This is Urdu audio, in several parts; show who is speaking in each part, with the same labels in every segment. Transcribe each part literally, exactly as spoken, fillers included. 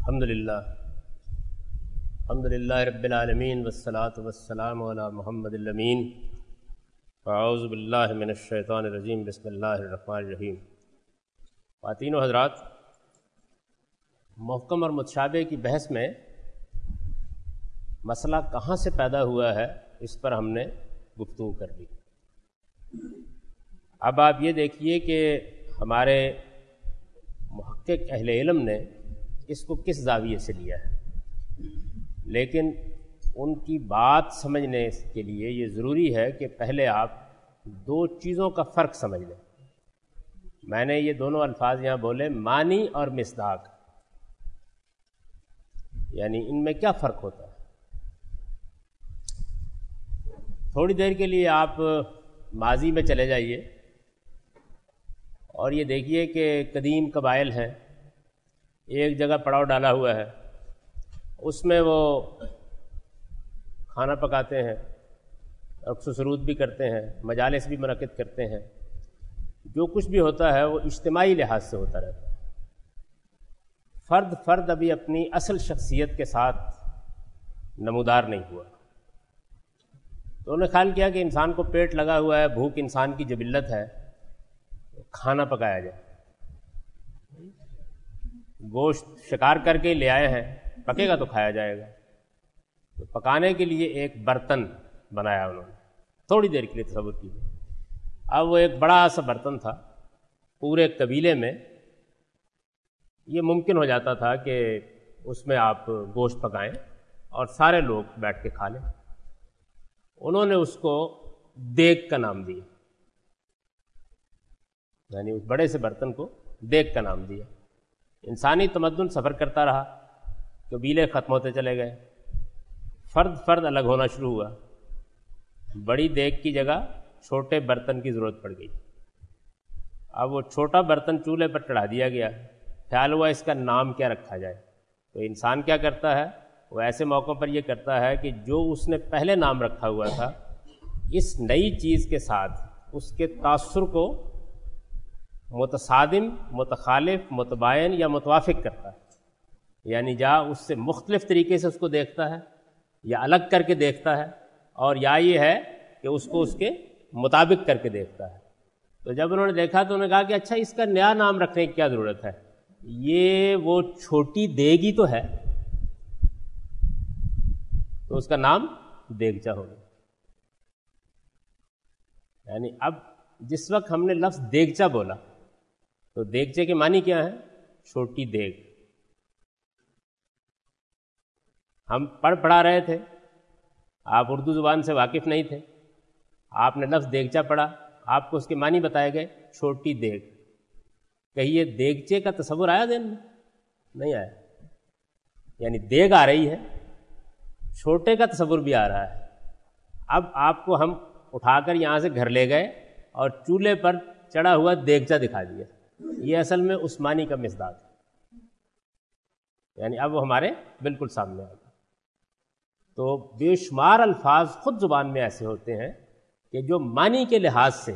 Speaker 1: الحمدللہ الحمدللہ رب العالمین والصلاة والسلام علی محمد الامین اعوذ باللہ من الشیطان الرجیم بسم اللہ الرحمن الرحیم۔ خواتین و حضرات، محکم اور متشابہ کی بحث میں مسئلہ کہاں سے پیدا ہوا ہے اس پر ہم نے گفتگو کر لی۔ اب آپ یہ دیکھیے کہ ہمارے محقق اہل علم نے اس کو کس زاویے سے لیا ہے، لیکن ان کی بات سمجھنے کے لیے یہ ضروری ہے کہ پہلے آپ دو چیزوں کا فرق سمجھ لیں۔ میں نے یہ دونوں الفاظ یہاں بولے، معنی اور مصداق، یعنی ان میں کیا فرق ہوتا ہے۔ تھوڑی دیر کے لیے آپ ماضی میں چلے جائیے اور یہ دیکھیے کہ قدیم قبائل ہیں، ایک جگہ پڑاؤ ڈالا ہوا ہے، اس میں وہ کھانا پکاتے ہیں، رقص و سرود بھی کرتے ہیں، مجالس بھی منعقد کرتے ہیں، جو کچھ بھی ہوتا ہے وہ اجتماعی لحاظ سے ہوتا رہتا ہے۔ فرد فرد ابھی اپنی اصل شخصیت کے ساتھ نمودار نہیں ہوا۔ تو انہوں نے خیال کیا کہ انسان کو پیٹ لگا ہوا ہے، بھوک انسان کی جبلت ہے، کھانا پکایا جائے۔ گوشت شکار کر کے لے آئے ہیں، پکے گا تو کھایا جائے گا، تو پکانے کے لیے ایک برتن بنایا انہوں نے۔ تھوڑی دیر کے لیے تصور کیجیے، اب وہ ایک بڑا سا برتن تھا، پورے قبیلے میں یہ ممکن ہو جاتا تھا کہ اس میں آپ گوشت پکائیں اور سارے لوگ بیٹھ کے کھا لیں۔ انہوں نے اس کو دیگ کا نام دیا، یعنی اس بڑے سے برتن کو دیگ کا نام دیا۔ انسانی تمدن سفر کرتا رہا، قبیلے ختم ہوتے چلے گئے، فرد فرد الگ ہونا شروع ہوا، بڑی دیگ کی جگہ چھوٹے برتن کی ضرورت پڑ گئی۔ اب وہ چھوٹا برتن چولہے پر چڑھا دیا گیا، خیال ہوا اس کا نام کیا رکھا جائے۔ تو انسان کیا کرتا ہے، وہ ایسے موقع پر یہ کرتا ہے کہ جو اس نے پہلے نام رکھا ہوا تھا، اس نئی چیز کے ساتھ اس کے تاثر کو متصادم، متخالف، متباین یا متوافق کرتا ہے، یعنی جا اس سے مختلف طریقے سے اس کو دیکھتا ہے، یا الگ کر کے دیکھتا ہے، اور یا یہ ہے کہ اس کو اس کے مطابق کر کے دیکھتا ہے۔ تو جب انہوں نے دیکھا تو انہوں نے کہا کہ اچھا اس کا نیا نام رکھنے کی کیا ضرورت ہے، یہ وہ چھوٹی دیگ ہی تو ہے، تو اس کا نام دیگچا ہو گیا۔ یعنی اب جس وقت ہم نے لفظ دیگچا بولا تو دیگچے کے معنی کیا ہے، چھوٹی دیگ۔ ہم پڑھ پڑھا رہے تھے، آپ اردو زبان سے واقف نہیں تھے، آپ نے لفظ دیگچا پڑھا، آپ کو اس کے معنی بتائے گئے، چھوٹی دیگ۔ کہیے دیگچے کا تصور آیا ذہن میں؟ نہیں آیا، یعنی دیگ آ رہی ہے، چھوٹے کا تصور بھی آ رہا ہے۔ اب آپ کو ہم اٹھا کر یہاں سے گھر لے گئے اور چولہے پر چڑھا ہوا دیگچا دکھا دیا، یہ اصل میں عثمانی کا مصداق ہے، یعنی اب وہ ہمارے بالکل سامنے آ گیا۔ تو بے شمار الفاظ خود زبان میں ایسے ہوتے ہیں کہ جو معنی کے لحاظ سے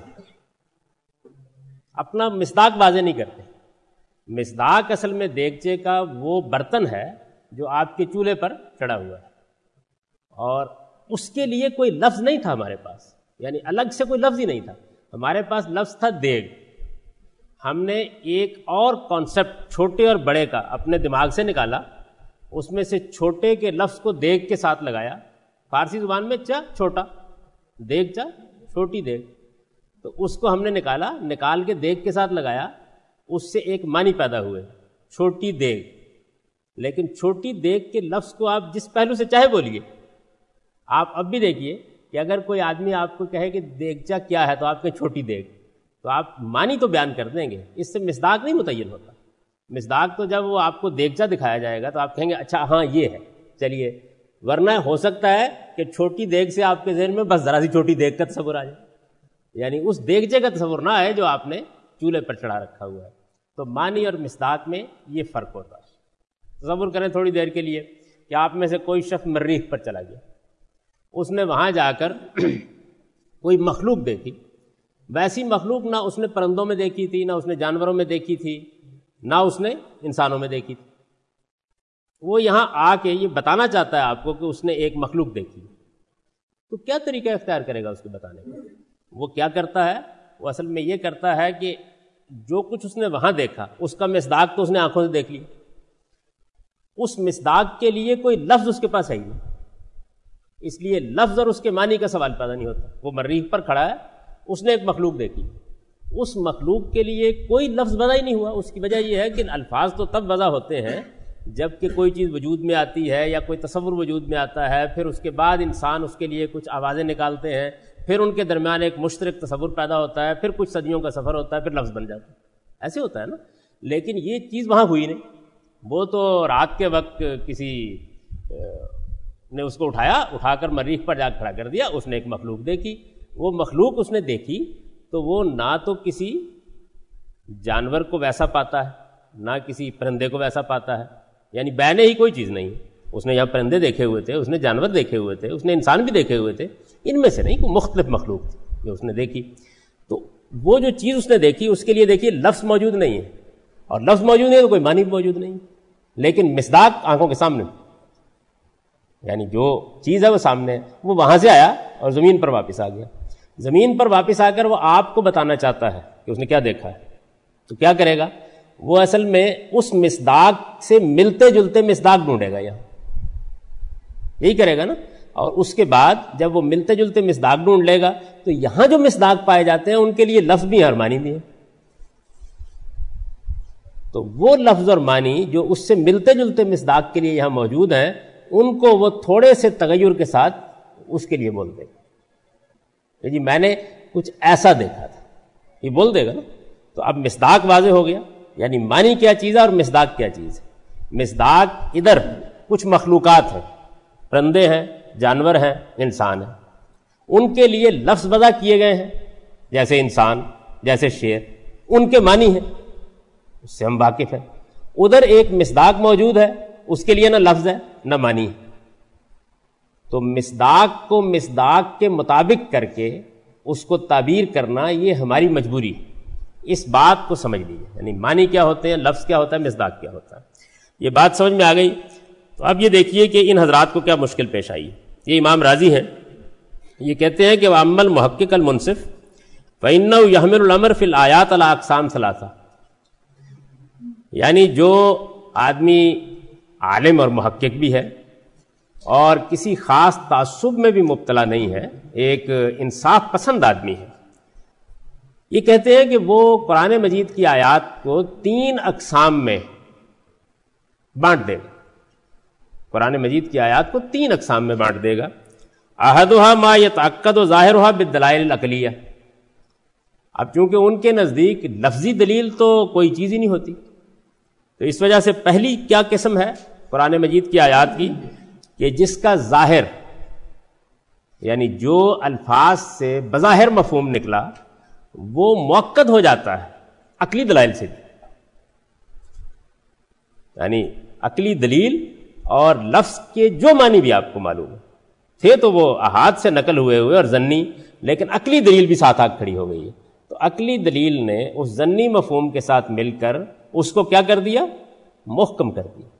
Speaker 1: اپنا مصداق واضح نہیں کرتے۔ مصداق اصل میں دیگچے کا وہ برتن ہے جو آپ کے چولہے پر چڑھا ہوا ہے، اور اس کے لیے کوئی لفظ نہیں تھا ہمارے پاس، یعنی الگ سے کوئی لفظ ہی نہیں تھا، ہمارے پاس لفظ تھا دیگ۔ ہم نے ایک اور کانسیپٹ چھوٹے اور بڑے کا اپنے دماغ سے نکالا، اس میں سے چھوٹے کے لفظ کو دیگ کے ساتھ لگایا۔ فارسی زبان میں چا چھوٹا، دیگ چا چھوٹی دیگ، تو اس کو ہم نے نکالا، نکال کے دیگ کے ساتھ لگایا، اس سے ایک معنی پیدا ہوئے، چھوٹی دیگ۔ لیکن چھوٹی دیگ کے لفظ کو آپ جس پہلو سے چاہے بولیے، آپ اب بھی دیکھیے کہ اگر کوئی آدمی آپ کو کہے کہ دیگچا کیا ہے تو آپ کہیں چھوٹی دیگ، تو آپ معنی تو بیان کر دیں گے، اس سے مصداق نہیں متعین ہوتا۔ مصداق تو جب وہ آپ کو دیگچا دکھایا جائے گا تو آپ کہیں گے اچھا ہاں یہ ہے، چلیے، ورنہ ہو سکتا ہے کہ چھوٹی دیگ سے آپ کے ذہن میں بس ذرا سی چھوٹی دیگ کا تصور آ جائے، یعنی اس دیگچے کا تصور نہ آئے جو آپ نے چولہے پر چڑھا رکھا ہوا ہے۔ تو معنی اور مصداق میں یہ فرق ہوتا ہے۔ تصور کریں تھوڑی دیر کے لیے کہ آپ میں سے کوئی شخص مریخ پر چلا گیا، اس نے وہاں جا کر کوئی مخلوق دیکھی، ویسی مخلوق نہ اس نے پرندوں میں دیکھی تھی، نہ اس نے جانوروں میں دیکھی تھی، نہ اس نے انسانوں میں دیکھی تھی۔ وہ یہاں آ کے یہ بتانا چاہتا ہے آپ کو کہ اس نے ایک مخلوق دیکھی، تو کیا طریقہ اختیار کرے گا اس کے بتانے کا؟ وہ کیا کرتا ہے؟ وہ اصل میں یہ کرتا ہے کہ جو کچھ اس نے وہاں دیکھا اس کا مصداق تو اس نے آنکھوں سے دیکھ لی، اس مصداق کے لیے کوئی لفظ اس کے پاس ہے ہی نہیں، اس لیے لفظ اور اس کے معنی کا سوال پیدا نہیں ہوتا۔ وہ مریخ پر کھڑا ہے، اس نے ایک مخلوق دیکھی، اس مخلوق کے لیے کوئی لفظ وضع ہی نہیں ہوا۔ اس کی وجہ یہ ہے کہ الفاظ تو تب وضع ہوتے ہیں جب کہ کوئی چیز وجود میں آتی ہے یا کوئی تصور وجود میں آتا ہے، پھر اس کے بعد انسان اس کے لیے کچھ آوازیں نکالتے ہیں، پھر ان کے درمیان ایک مشترک تصور پیدا ہوتا ہے، پھر کچھ صدیوں کا سفر ہوتا ہے، پھر لفظ بن جاتا ہے۔ ایسے ہوتا ہے نا، لیکن یہ چیز وہاں ہوئی نہیں۔ وہ تو رات کے وقت کسی نے اس کو اٹھایا، اٹھا کر مریخ پر جا کھڑا کر دیا، اس نے ایک مخلوق دیکھی۔ وہ مخلوق اس نے دیکھی تو وہ نہ تو کسی جانور کو ویسا پاتا ہے، نہ کسی پرندے کو ویسا پاتا ہے، یعنی بینے ہی کوئی چیز نہیں۔ اس نے یہاں پرندے دیکھے ہوئے تھے، اس نے جانور دیکھے ہوئے تھے، اس نے انسان بھی دیکھے ہوئے تھے، ان میں سے نہیں، کوئی مختلف مخلوق تھی جو اس نے دیکھی۔ تو وہ جو چیز اس نے دیکھی اس کے لیے دیکھیے لفظ موجود نہیں ہے، اور لفظ موجود نہیں ہے تو کوئی معنی بھی موجود نہیں، لیکن مصداق آنکھوں کے سامنے، یعنی جو چیز ہے وہ سامنے ہے۔ وہ وہاں سے آیا اور زمین پر واپس آ گیا۔ زمین پر واپس آ کر وہ آپ کو بتانا چاہتا ہے کہ اس نے کیا دیکھا ہے، تو کیا کرے گا؟ وہ اصل میں اس مصداق سے ملتے جلتے مصداق ڈھونڈے گا، یہاں یہی کرے گا نا۔ اور اس کے بعد جب وہ ملتے جلتے مصداق ڈھونڈ لے گا تو یہاں جو مصداق پائے جاتے ہیں ان کے لیے لفظ بھی اور معنی بھی ہے۔ تو وہ لفظ اور معنی جو اس سے ملتے جلتے مصداق کے لیے یہاں موجود ہیں، ان کو وہ تھوڑے سے تغیر کے ساتھ اس کے لیے بول دے گا کہ جی میں نے کچھ ایسا دیکھا تھا، یہ بول دے گا نا۔ تو اب مصداق واضح ہو گیا، یعنی معنی کیا چیز ہے اور مصداق کیا چیز ہے۔ مصداق ادھر کچھ مخلوقات ہیں، پرندے ہیں، جانور ہیں، انسان ہیں، ان کے لیے لفظ وضع کیے گئے ہیں، جیسے انسان، جیسے شیر، ان کے معنی ہیں، اس سے ہم واقف ہیں۔ ادھر ایک مصداق موجود ہے، اس کے لیے نہ لفظ ہے نہ معنی ہے۔ تو مصداق کو مصداق کے مطابق کر کے اس کو تعبیر کرنا یہ ہماری مجبوری ہے۔ اس بات کو سمجھ لیجیے، یعنی معنی کیا ہوتے ہیں، لفظ کیا ہوتا ہے، مصداق کیا ہوتا ہے۔ یہ بات سمجھ میں آ گئی۔ تو اب یہ دیکھیے کہ ان حضرات کو کیا مشکل پیش آئی۔ یہ امام راضی ہیں، یہ کہتے ہیں کہ وَأَمَّا الْمُحَقِّقُ الْمُنصِفُ فَإِنَّهُ يَحْمِلُ الْأَمْرَ فِي الْآيَاتِ عَلَىٰ أَقْسَامٍ ثَلَاثَةٍ، یعنی جو آدمی عالم اور محقق بھی ہے اور کسی خاص تعصب میں بھی مبتلا نہیں ہے، ایک انصاف پسند آدمی ہے، یہ کہتے ہیں کہ وہ قرآن مجید کی آیات کو تین اقسام میں بانٹ دے گا۔ قرآن مجید کی آیات کو تین اقسام میں بانٹ دے گا۔ احدھا ما یتعقد ظاہرھا بالدلائل العقلیہ، اب چونکہ ان کے نزدیک لفظی دلیل تو کوئی چیز ہی نہیں ہوتی، تو اس وجہ سے پہلی کیا قسم ہے قرآن مجید کی آیات کی کہ جس کا ظاہر، یعنی جو الفاظ سے بظاہر مفہوم نکلا وہ مؤکد ہو جاتا ہے عقلی دلائل سے، یعنی عقلی دلیل اور لفظ کے جو معنی بھی آپ کو معلوم ہے تھے تو وہ احاد سے نقل ہوئے ہوئے اور ظنی، لیکن عقلی دلیل بھی ساتھ آ کھڑی ہو گئی ہے، تو عقلی دلیل نے اس ظنی مفہوم کے ساتھ مل کر اس کو کیا کر دیا، محکم کر دیا۔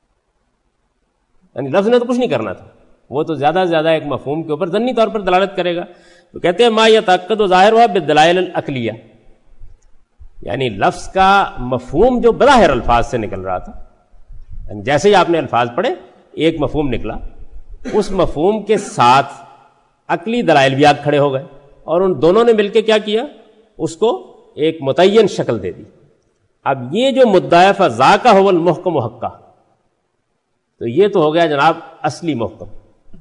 Speaker 1: یعنی لفظ نے تو کچھ نہیں کرنا تھا، وہ تو زیادہ سے زیادہ ایک مفہوم کے اوپر ظنی طور پر دلالت کرے گا۔ تو کہتے ہیں ما یتعقد ظاہرھا بالدلائل العقلیہ، یعنی لفظ کا مفہوم جو بظاہر الفاظ سے نکل رہا تھا، یعنی جیسے ہی آپ نے الفاظ پڑھے ایک مفہوم نکلا، اس مفہوم کے ساتھ عقلی دلائل بھی آ کھڑے ہو گئے اور ان دونوں نے مل کے کیا کیا، اس کو ایک متعین شکل دے دی۔ اب یہ جو مدعا فذاک هو المحکم حقا، تو یہ تو ہو گیا جناب اصلی محکم،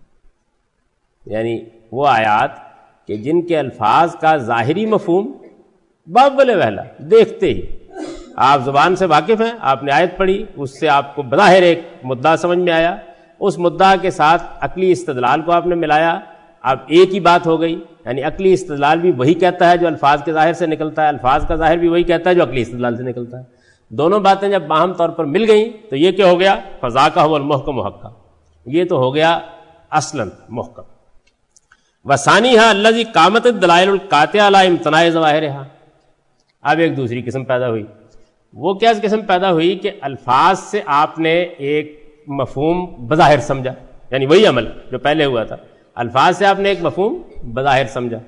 Speaker 1: یعنی وہ آیات کہ جن کے الفاظ کا ظاہری مفہوم باول وہلا دیکھتے ہی آپ زبان سے واقف ہیں، آپ نے آیت پڑھی، اس سے آپ کو بظاہر ایک مدعا سمجھ میں آیا، اس مدعا کے ساتھ عقلی استدلال کو آپ نے ملایا، اب ایک ہی بات ہو گئی، یعنی عقلی استدلال بھی وہی کہتا ہے جو الفاظ کے ظاہر سے نکلتا ہے، الفاظ کا ظاہر بھی وہی کہتا ہے جو عقلی استدلال سے نکلتا ہے۔ دونوں باتیں جب باہم طور پر مل گئیں تو یہ کیا ہو گیا، فذاک هو المحکم حقا، یہ تو ہو گیا اصلاً محکم۔ وثانیھا الذی قامت الدلائل القاطعہ علی امتناع ظواہرھا، اب ایک دوسری قسم پیدا ہوئی۔ وہ کیا قسم پیدا ہوئی کہ الفاظ سے آپ نے ایک مفہوم بظاہر سمجھا، یعنی وہی عمل جو پہلے ہوا تھا، الفاظ سے آپ نے ایک مفہوم بظاہر سمجھا.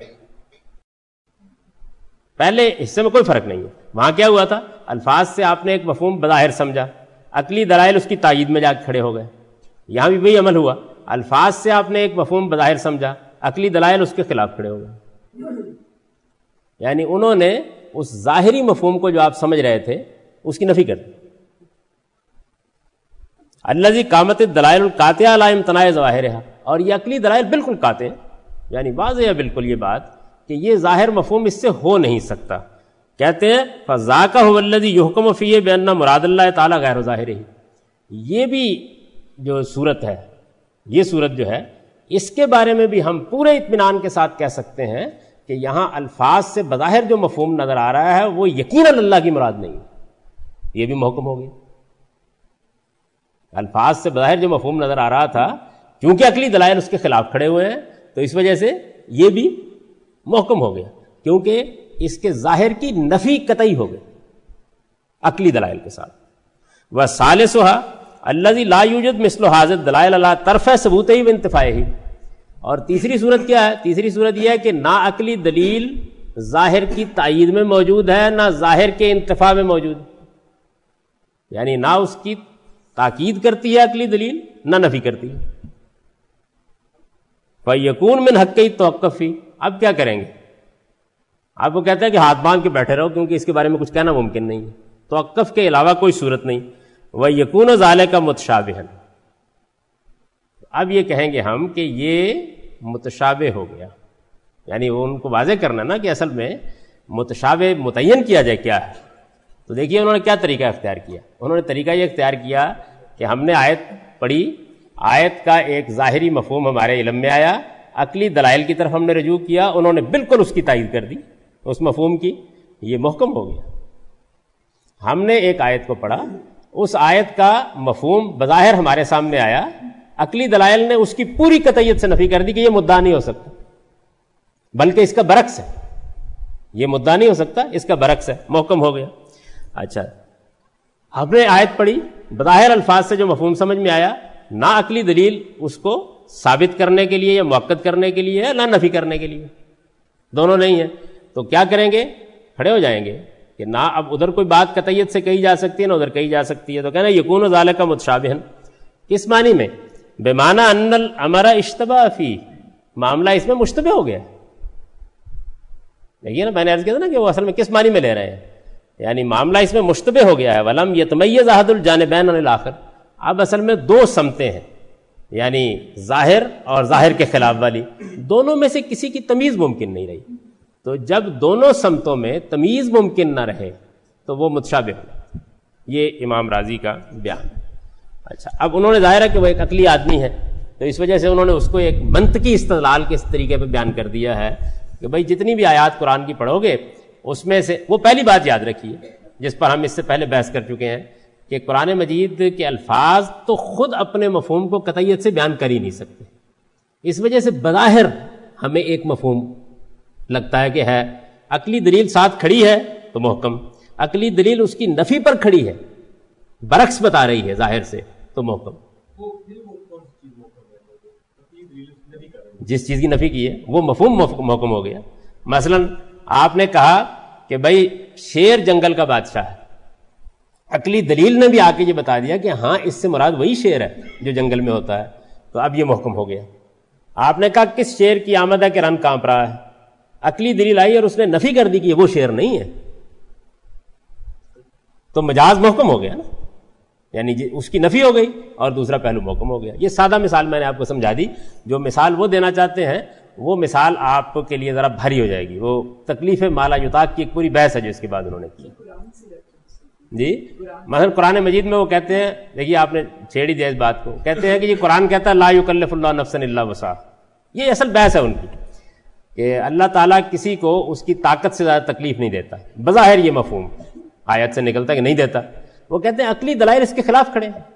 Speaker 1: پہلے حصے میں کوئی فرق نہیں ہے، وہاں کیا ہوا تھا، الفاظ سے آپ نے ایک مفہوم بظاہر سمجھا، عقلی دلائل اس کی تائید میں جا کے کھڑے ہو گئے. یہاں بھی وہی عمل ہوا، الفاظ سے آپ نے ایک مفہوم بظاہر سمجھا، عقلی دلائل اس کے خلاف کھڑے ہو گئے. یعنی انہوں نے اس ظاہری مفہوم کو جو آپ سمجھ رہے تھے اس کی نفی کر دی. الذی قامت الدلائل القاطعہ لا امتناع ظواہرہا، اور یہ عقلی دلائل بالکل قاطع ہیں، یعنی واضح ہے بالکل یہ بات کہ یہ ظاہر مفہوم اس سے ہو نہیں سکتا. کہتے ہیں فذاک هو الذی یحکم فیہ بان مراد اللہ تعالی غیر ظاہرہ. یہ بھی جو صورت ہے، یہ صورت جو ہے، اس کے بارے میں بھی ہم پورے اطمینان کے ساتھ کہہ سکتے ہیں کہ یہاں الفاظ سے بظاہر جو مفہوم نظر آ رہا ہے وہ یقیناً اللہ کی مراد نہیں. یہ بھی محکم ہو گیا. الفاظ سے بظاہر جو مفہوم نظر آ رہا تھا، کیونکہ عقلی دلائل اس کے خلاف کھڑے ہوئے ہیں، تو اس وجہ سے یہ بھی محکم ہو گیا، کیونکہ اس کے ظاہر کی نفی قطعی ہو گئی عقلی دلائل کے ساتھ. وَثَالِثُهَا الَّذِي لَا يُوجَدُ مِثْلُ هَذِهِ الدَّلَائِلَ عَلَىٰ طَرْفِ ثُبُوتِهِ وَانْتِفَائِهِ. اور تیسری صورت کیا ہے؟ تیسری صورت یہ ہے کہ نہ عقلی دلیل ظاہر کی تائید میں موجود ہے، نہ ظاہر کے انتفاع میں موجود ہے. یعنی نہ اس کی تاکید کرتی ہے عقلی دلیل، نہ نفی کرتی ہے. فَيَكُونُ مِنْ حَقِّ التَّوَقُّفِ فِيهِ. اب کیا کریں گے؟ آپ کو کہتے ہیں کہ ہاتھ باندھ کے بیٹھے رہو کیونکہ اس کے بارے میں کچھ کہنا ممکن نہیں ہے، توقف کے علاوہ کوئی صورت نہیں. وَيَكُونُ ذَلِكَ مُتَشَابِهًا. اب یہ کہیں گے ہم کہ یہ متشابہ ہو گیا، یعنی وہ ان کو واضح کرنا نا کہ اصل میں متشابہ متعین کیا جائے کیا ہے. تو دیکھیے انہوں نے کیا طریقہ اختیار کیا. انہوں نے طریقہ یہ اختیار کیا کہ ہم نے آیت پڑھی، آیت کا ایک ظاہری مفہوم ہمارے علم میں آیا، عقلی دلائل کی طرف ہم نے رجوع کیا، انہوں نے بالکل اس کی تائید کر دی اس مفہوم کی، یہ محکم ہو گیا. ہم نے ایک آیت کو پڑھا، اس آیت کا مفہوم بظاہر ہمارے سامنے آیا، عقلی دلائل نے اس کی پوری قطعیت سے نفی کر دی کہ یہ مدعا نہیں ہو سکتا، بلکہ اس کا برعکس ہے، یہ مدعا نہیں ہو سکتا، اس کا برعکس ہے، محکم ہو گیا. اچھا، ہم نے آیت پڑھی، بظاہر الفاظ سے جو مفہوم سمجھ میں آیا، نہ عقلی دلیل اس کو ثابت کرنے کے لیے یا مؤکد کرنے کے لیے ہے، نہ نفی کرنے کے لیے، دونوں نہیں ہے. تو کیا کریں گے؟ کھڑے ہو جائیں گے کہ نہ اب ادھر کوئی بات قطعیت سے کہی جا سکتی ہے، نہ ادھر کہی جا سکتی ہے. تو کہنا یکون ذالک متشابہا، کس معنی میں؟ بمعنی ان الامر اشتبہ فی، معاملہ اس میں مشتبہ ہو گیا. دیکھیے نا، میں نے عرض کیا تھا نا کہ وہ اصل میں کس معنی میں لے رہے ہیں، یعنی معاملہ اس میں مشتبہ ہو گیا ہے. ولم یتمیز احد الجانبین عن الاخر. اب اصل میں دو سمتیں ہیں، یعنی ظاہر اور ظاہر کے خلاف والی، دونوں میں سے کسی کی تمیز ممکن نہیں رہی. تو جب دونوں سمتوں میں تمیز ممکن نہ رہے تو وہ متشابہ ہو. یہ امام راضی کا بیان. اچھا، اب انہوں نے ظاہر ہے کہ وہ ایک عقلی آدمی ہے، تو اس وجہ سے انہوں نے اس کو ایک منطقی استدلال کے اس طریقے پہ بیان کر دیا ہے کہ بھائی جتنی بھی آیات قرآن کی پڑھو گے اس میں سے، وہ پہلی بات یاد رکھیے جس پر ہم اس سے پہلے بحث کر چکے ہیں کہ قرآن مجید کے الفاظ تو خود اپنے مفہوم کو قطعیت سے بیان کر ہی نہیں سکتے. اس وجہ سے بظاہر ہمیں ایک مفہوم لگتا ہے کہ ہے، عقلی دلیل ساتھ کھڑی ہے تو محکم، عقلی دلیل اس کی نفی پر کھڑی ہے، برعکس بتا رہی ہے ظاہر سے، تو محکم. جس چیز کی نفی کی ہے وہ مفہوم محکم ہو گیا. مثلا آپ نے کہا کہ بھائی شیر جنگل کا بادشاہ ہے، عقلی دلیل نے بھی آ کے یہ بتا دیا کہ ہاں اس سے مراد وہی شیر ہے جو جنگل میں ہوتا ہے، تو اب یہ محکم ہو گیا. آپ نے کہا کس شیر کی آمد ہے کہ رن کانپ رہا ہے، عقلی دلیل آئی اور اس نے نفی کر دی کہ یہ وہ شیر نہیں ہے، تو مجاز محکم ہو گیا نا، یعنی اس کی نفی ہو گئی اور دوسرا پہلو محکم ہو گیا. یہ سادہ مثال میں نے آپ کو سمجھا دی. جو مثال وہ دینا چاہتے ہیں وہ مثال آپ کے لیے ذرا بھاری ہو جائے گی، وہ تکلیف مالا یطاق کی ایک پوری بحث ہے جو اس کے بعد انہوں نے کی. جی مثلا قرآن مجید میں وہ کہتے ہیں، دیکھیے آپ نے چھیڑی دیا اس بات کو، کہتے ہیں کہ یہ قرآن کہتا ہے لا یکلف اللہ نفسا الا وسعها. یہ اصل بحث ہے ان کی کہ اللہ تعالیٰ کسی کو اس کی طاقت سے زیادہ تکلیف نہیں دیتا. بظاہر یہ مفہوم آیت سے نکلتا ہے کہ نہیں دیتا. وہ کہتے ہیں عقلی دلائل اس کے خلاف کھڑے ہیں،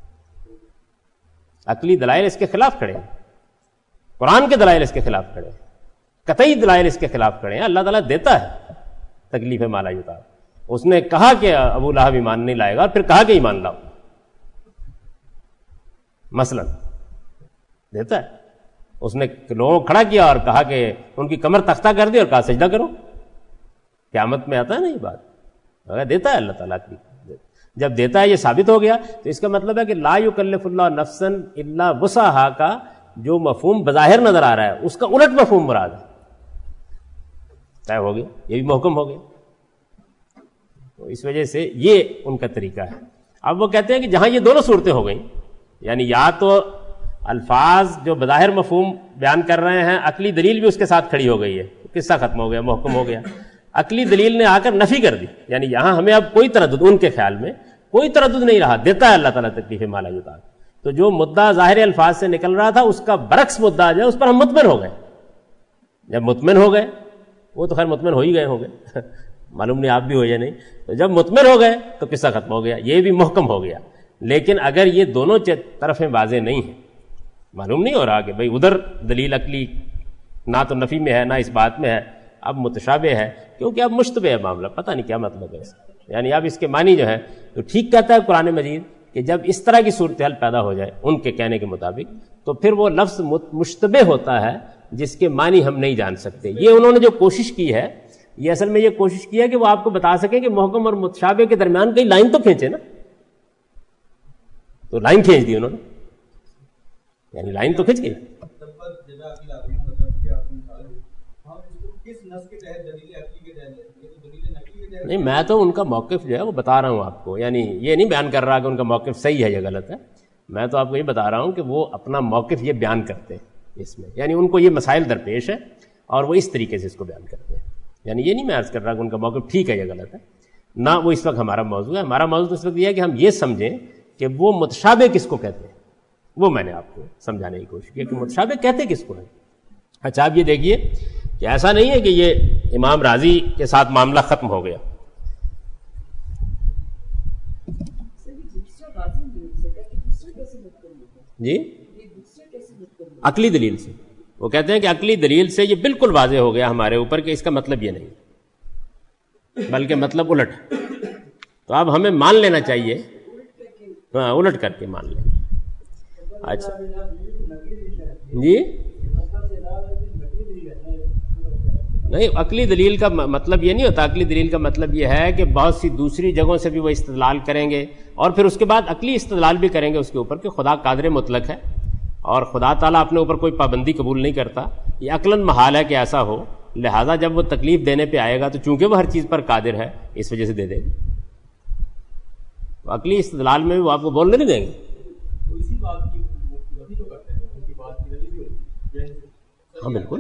Speaker 1: عقلی دلائل اس کے خلاف کھڑے ہیں، قرآن کے دلائل اس کے خلاف کھڑے ہیں، قطعی دلائل اس کے خلاف کھڑے ہیں. اللہ تعالیٰ دیتا ہے تکلیف مالا یطاق. اس نے کہا کہ ابو لہب ایمان نہیں لائے گا اور پھر کہا کہ ایمان لاؤ. مثلا دیتا ہے. اس نے لوگوں کو کھڑا کیا اور کہا کہ ان کی کمر تختہ کر دی اور کہا سجدہ کرو. قیامت میں آتا ہے نا یہ بات, اگر دیتا ہے اللہ تعالیٰ کی, جب دیتا ہے یہ ثابت ہو گیا تو اس کا مطلب ہے کہ لا یکلف اللہ نفسا الا وسعہا کا جو مفہوم بظاہر نظر آ رہا ہے اس کا الٹ مفہوم مراد ہے. طے ہو گیا, یہ بھی محکم ہو گیا. تو اس وجہ سے یہ ان کا طریقہ ہے. اب وہ کہتے ہیں کہ جہاں یہ دونوں صورتیں ہو گئیں, یعنی یا تو الفاظ جو بظاہر مفہوم بیان کر رہے ہیں عقلی دلیل بھی اس کے ساتھ کھڑی ہو گئی ہے, قصہ ختم ہو گیا, محکم ہو گیا. عقلی دلیل نے آ کر نفی کر دی, یعنی یہاں ہمیں اب کوئی تردد, ان کے خیال میں کوئی تردد نہیں رہا, دیتا ہے اللہ تعالیٰ تکلیف ما لا یطاق. تو جو مدعا ظاہر الفاظ سے نکل رہا تھا اس کا برعکس مدعا جو ہے اس پر ہم مطمئن ہو گئے. جب مطمئن ہو گئے, وہ تو خیر مطمئن ہو ہی گئے ہوں گے, معلوم نہیں آپ بھی ہو یا نہیں, تو جب مطمئن ہو گئے تو قصہ ختم ہو گیا, یہ بھی محکم ہو گیا. لیکن اگر یہ دونوں طرفیں واضح نہیں ہیں, معلوم نہیں ہو رہا کہ بھئی ادھر دلیل عقلی نہ تو نفی میں ہے نہ اس بات میں ہے, اب متشابہ ہے, کیونکہ اب مشتبہ ہے معاملہ, پتہ نہیں کیا مطلب ہے اس کا. یعنی اب اس کے معنی جو ہے تو ٹھیک کہتا ہے قرآن مجید کہ جب اس طرح کی صورتحال پیدا ہو جائے ان کے کہنے کے مطابق, تو پھر وہ لفظ مشتبہ ہوتا ہے جس کے معنی ہم نہیں جان سکتے. یہ انہوں نے جو کوشش کی ہے, یہ اصل میں یہ کوشش کی ہے کہ وہ آپ کو بتا سکیں کہ محکم اور متشابہ کے درمیان کئی لائن تو کھینچے نا, تو لائن کھینچ دی انہوں نے, یعنی لائن تو کھینچ گئی. نہیں, میں تو ان کا موقف جو ہے وہ بتا رہا ہوں آپ کو, یعنی یہ نہیں بیان کر رہا کہ ان کا موقف صحیح ہے یا غلط ہے. میں تو آپ کو یہ بتا رہا ہوں کہ وہ اپنا موقف یہ بیان کرتے ہیں اس میں, یعنی ان کو یہ مسائل درپیش ہے اور وہ اس طریقے سے اس کو بیان کرتے ہیں. یعنی یہ نہیں میں عرض کر رہا کہ ان کا موقف ٹھیک ہے یا غلط ہے, نہ وہ اس وقت ہمارا موضوع ہے. ہمارا موضوع اس وقت یہ ہے کہ ہم یہ سمجھیں کہ وہ متشابہ کس کو کہتے ہیں, وہ میں نے آپ کو سمجھانے کی کوشش کی کہ متشابہ کہتے کس کو ہیں. اچھا آپ یہ دیکھیے کہ ایسا نہیں ہے کہ یہ امام راضی کے ساتھ معاملہ ختم ہو گیا. جی عقلی دلیل سے, وہ کہتے ہیں کہ عقلی دلیل سے یہ بالکل واضح ہو گیا ہمارے اوپر کہ اس کا مطلب یہ نہیں بلکہ مطلب الٹ ہے. تو اب ہمیں مان لینا چاہیے, ہاں الٹ کر کے مان لیں. اچھا جی نہیں, عقلی دلیل کا مطلب یہ نہیں ہوتا. عقلی دلیل کا مطلب یہ ہے کہ بہت سی دوسری جگہوں سے بھی وہ استدلال کریں گے اور پھر اس کے بعد عقلی استدلال بھی کریں گے اس کے اوپر کہ خدا قادر مطلق ہے اور خدا تعالیٰ اپنے اوپر کوئی پابندی قبول نہیں کرتا, یہ عقلاً محال ہے کہ ایسا ہو, لہٰذا جب وہ تکلیف دینے پہ آئے گا تو چونکہ وہ ہر چیز پر قادر ہے اس وجہ سے دے دے گا. عقلی استدلال میں بھی وہ آپ کو بولنے نہیں دیں گے. ہاں بالکل,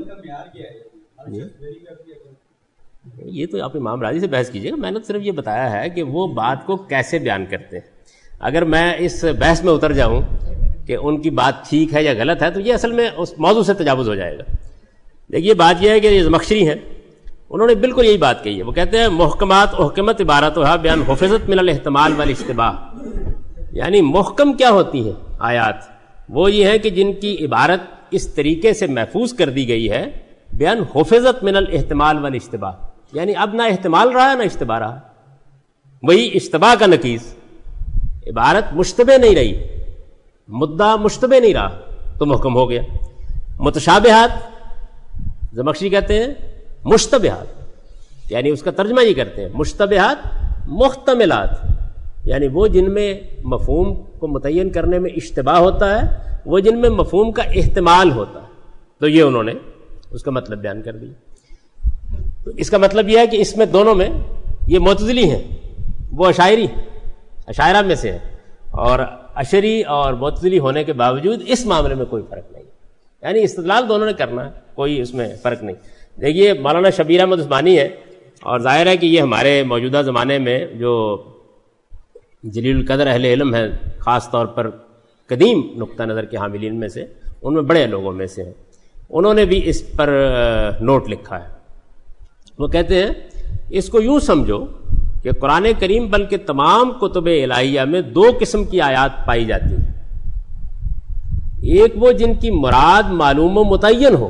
Speaker 1: یہ تو آپ امام راضی سے بحث کیجیے گا, میں نے صرف یہ بتایا ہے کہ وہ بات کو کیسے بیان کرتے ہیں. اگر میں اس بحث میں اتر جاؤں کہ ان کی بات ٹھیک ہے یا غلط ہے تو یہ اصل میں اس موضوع سے تجاوز ہو جائے گا. دیکھیے بات یہ ہے کہ یہ زمخشری ہیں, انہوں نے بالکل یہی بات کہی ہے. وہ کہتے ہیں محکمات احکمت عبارتها بیان حفظت من الاحتمال والاشتباہ, یعنی محکم کیا ہوتی ہیں آیات, وہ یہ ہے کہ جن کی عبارت اس طریقے سے محفوظ کر دی گئی ہے بیان حفظت من الاحتمال والاشتباہ, یعنی اب نہ احتمال رہا نہ اشتباہ رہا, وہی اشتباہ کا نقیض. عبارت مشتبہ نہیں رہی, مدعا مشتبہ نہیں رہا تو محکم ہو گیا. متشابہات زمخشری کہتے ہیں مشتبہات, یعنی اس کا ترجمہ یہ کرتے ہیں مشتبہات محتملات, یعنی وہ جن میں مفہوم کو متعین کرنے میں اشتباہ ہوتا ہے, وہ جن میں مفہوم کا احتمال ہوتا ہے. تو یہ انہوں نے اس کا مطلب بیان کر دیا. تو اس کا مطلب یہ ہے کہ اس میں دونوں میں یہ معتزلی ہیں, وہ اشاعری اشاعرہ میں سے ہیں, اور اشری اور معتزلی ہونے کے باوجود اس معاملے میں کوئی فرق نہیں, یعنی استدلال دونوں نے کرنا ہے, کوئی اس میں فرق نہیں. دیکھیے مولانا شبیر احمد عثمانی ہے, اور ظاہر ہے کہ یہ ہمارے موجودہ زمانے میں جو جلیل القدر اہل علم ہیں, خاص طور پر قدیم نقطہ نظر کے حاملین میں سے, ان میں بڑے لوگوں میں سے ہیں. انہوں نے بھی اس پر نوٹ لکھا ہے. وہ کہتے ہیں اس کو یوں سمجھو کہ قرآن کریم بلکہ تمام کتب الہیہ میں دو قسم کی آیات پائی جاتی ہیں. ایک وہ جن کی مراد معلوم و متعین ہو,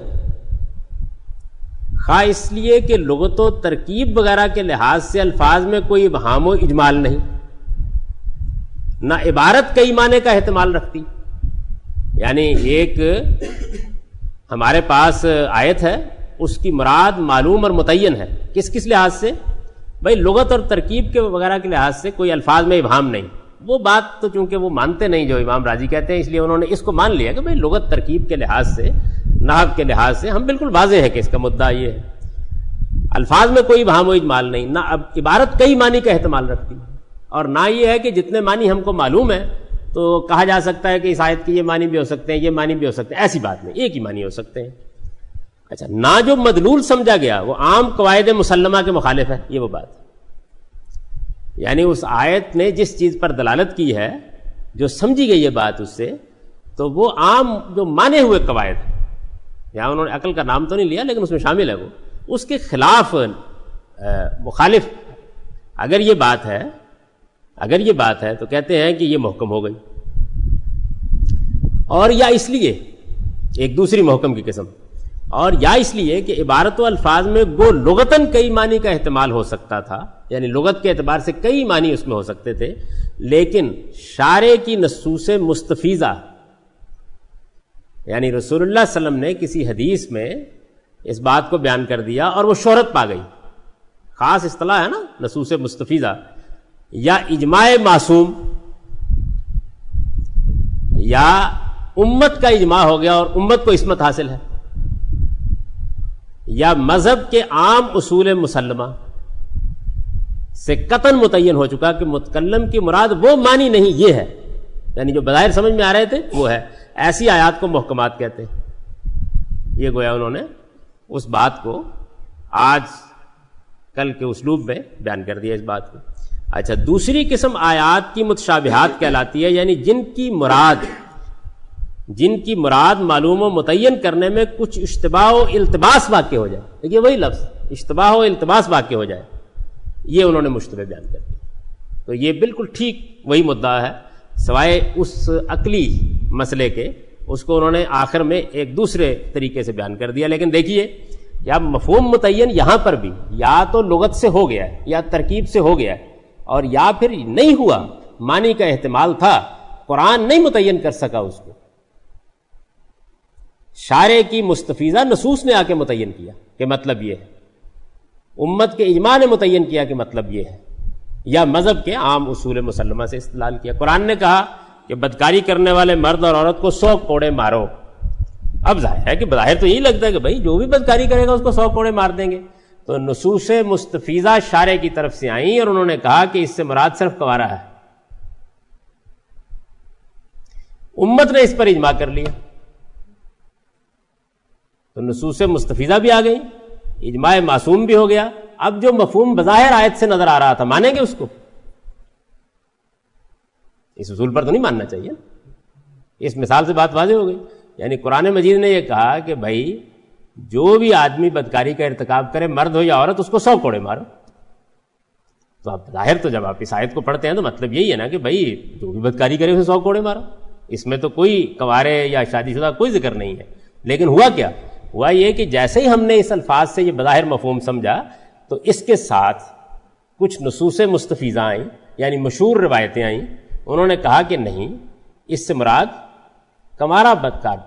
Speaker 1: خواہ اس لیے کہ لغت و ترکیب وغیرہ کے لحاظ سے الفاظ میں کوئی ابہام و اجمال نہیں, نہ عبارت کئی معنی کا احتمال رکھتی, یعنی ایک ہمارے پاس آیت ہے، اس کی مراد معلوم اور متعین ہے. کس کس لحاظ سے؟ بھائی لغت اور ترکیب کے وغیرہ کے لحاظ سے کوئی الفاظ میں ابہام نہیں. وہ بات تو چونکہ وہ مانتے نہیں جو امام راضی کہتے ہیں، اس لیے انہوں نے اس کو مان لیا کہ بھائی لغت ترکیب کے لحاظ سے، نحو کے لحاظ سے ہم بالکل واضح ہے کہ اس کا مدعا یہ ہے. الفاظ میں کوئی ابہام و اجمال نہیں. نہ اب عبارت کئی معنی کا احتمال رکھتی ہے، اور نہ یہ ہے کہ جتنے معنی ہم کو معلوم ہے تو کہا جا سکتا ہے کہ اس آیت کے یہ معنی بھی ہو سکتے ہیں، یہ معنی بھی ہو سکتے ہیں. ایسی بات نہیں، ایک ہی معنی ہو سکتے ہیں. اچھا، نہ جو مدلول سمجھا گیا وہ عام قواعد مسلمہ کے مخالف ہے، یہ وہ بات ہے. یعنی اس آیت نے جس چیز پر دلالت کی ہے، جو سمجھی گئی یہ بات اس سے، تو وہ عام جو مانے ہوئے قواعد، یہاں انہوں نے عقل کا نام تو نہیں لیا لیکن اس میں شامل ہے، وہ اس کے خلاف مخالف. اگر یہ بات ہے اگر یہ بات ہے تو کہتے ہیں کہ یہ محکم ہو گئی. اور یا اس لیے ایک دوسری محکم کی قسم، اور یا اس لیے کہ عبارت و الفاظ میں گو لغتاً کئی معنی کا احتمال ہو سکتا تھا، یعنی لغت کے اعتبار سے کئی معنی اس میں ہو سکتے تھے، لیکن شارع کی نصوص مستفیضہ، یعنی رسول اللہ صلی اللہ علیہ وسلم نے کسی حدیث میں اس بات کو بیان کر دیا اور وہ شہرت پا گئی. خاص اصطلاح ہے نا نصوص مستفیضہ. یا اجماع معصوم، یا امت کا اجماع ہو گیا اور امت کو عصمت حاصل ہے، یا مذہب کے عام اصول مسلمہ سے قطعاً متعین ہو چکا کہ متکلم کی مراد وہ معنی نہیں یہ ہے، یعنی جو بظاہر سمجھ میں آ رہے تھے وہ ہے. ایسی آیات کو محکمات کہتے ہیں. یہ گویا انہوں نے اس بات کو آج کل کے اسلوب میں بیان کر دیا اس بات کو. اچھا، دوسری قسم آیات کی متشابہات کہلاتی ہے، یعنی جن کی مراد جن کی مراد معلوم و متعین کرنے میں کچھ اشتباہ و التباس واقع ہو جائے. دیکھیے وہی لفظ، اشتباہ و التباس واقع ہو جائے، یہ انہوں نے مشتبہ بیان کر دیا. تو یہ بالکل ٹھیک وہی مدعا ہے، سوائے اس عقلی مسئلے کے، اس کو انہوں نے آخر میں ایک دوسرے طریقے سے بیان کر دیا. لیکن دیکھیے، یا مفہوم متعین یہاں پر بھی یا تو لغت سے ہو گیا ہے یا ترکیب سے ہو گیا ہے، اور یا پھر نہیں ہوا، معنی کا احتمال تھا، قرآن نہیں متعین کر سکا اس کو، شارع کی مستفیضہ نصوص نے آ کے متعین کیا کہ مطلب یہ ہے، امت کے اجماع نے متعین کیا کہ مطلب یہ ہے، یا مذہب کے عام اصول مسلمہ سے استدلال کیا. قرآن نے کہا کہ بدکاری کرنے والے مرد اور عورت کو سو کوڑے مارو. اب ظاہر ہے کہ بظاہر تو یہی لگتا ہے کہ بھائی جو بھی بدکاری کرے گا اس کو سو کوڑے مار دیں گے. تو نصوص مستفیضہ شارع کی طرف سے آئیں اور انہوں نے کہا کہ اس سے مراد صرف کوارہ ہے. امت نے اس پر اجماع کر لیا تو نصوص مستفیضہ بھی آ گئی، اجماع معصوم بھی ہو گیا. اب جو مفہوم بظاہر آیت سے نظر آ رہا تھا مانیں گے اس کو؟ اس اصول پر تو نہیں ماننا چاہیے. اس مثال سے بات واضح ہو گئی. یعنی قرآن مجید نے یہ کہا کہ بھائی جو بھی آدمی بدکاری کا ارتکاب کرے، مرد ہو یا عورت، اس کو سو کوڑے مارو. تو اب ظاہر تو جب آپ اس آیت کو پڑھتے ہیں تو مطلب یہی ہے نا کہ بھائی جو بھی بدکاری کرے اسے سو کوڑے مارو. اس میں تو کوئی کوارے یا شادی شدہ کوئی ذکر نہیں ہے. لیکن ہوا کیا؟ ہوا یہ کہ جیسے ہی ہم نے اس الفاظ سے یہ بظاہر مفہوم سمجھا تو اس کے ساتھ کچھ نصوص مستفیضہ آئیں، یعنی مشہور روایتیں آئیں. انہوں نے کہا کہ نہیں، اس سے مراد کمارا بدکار.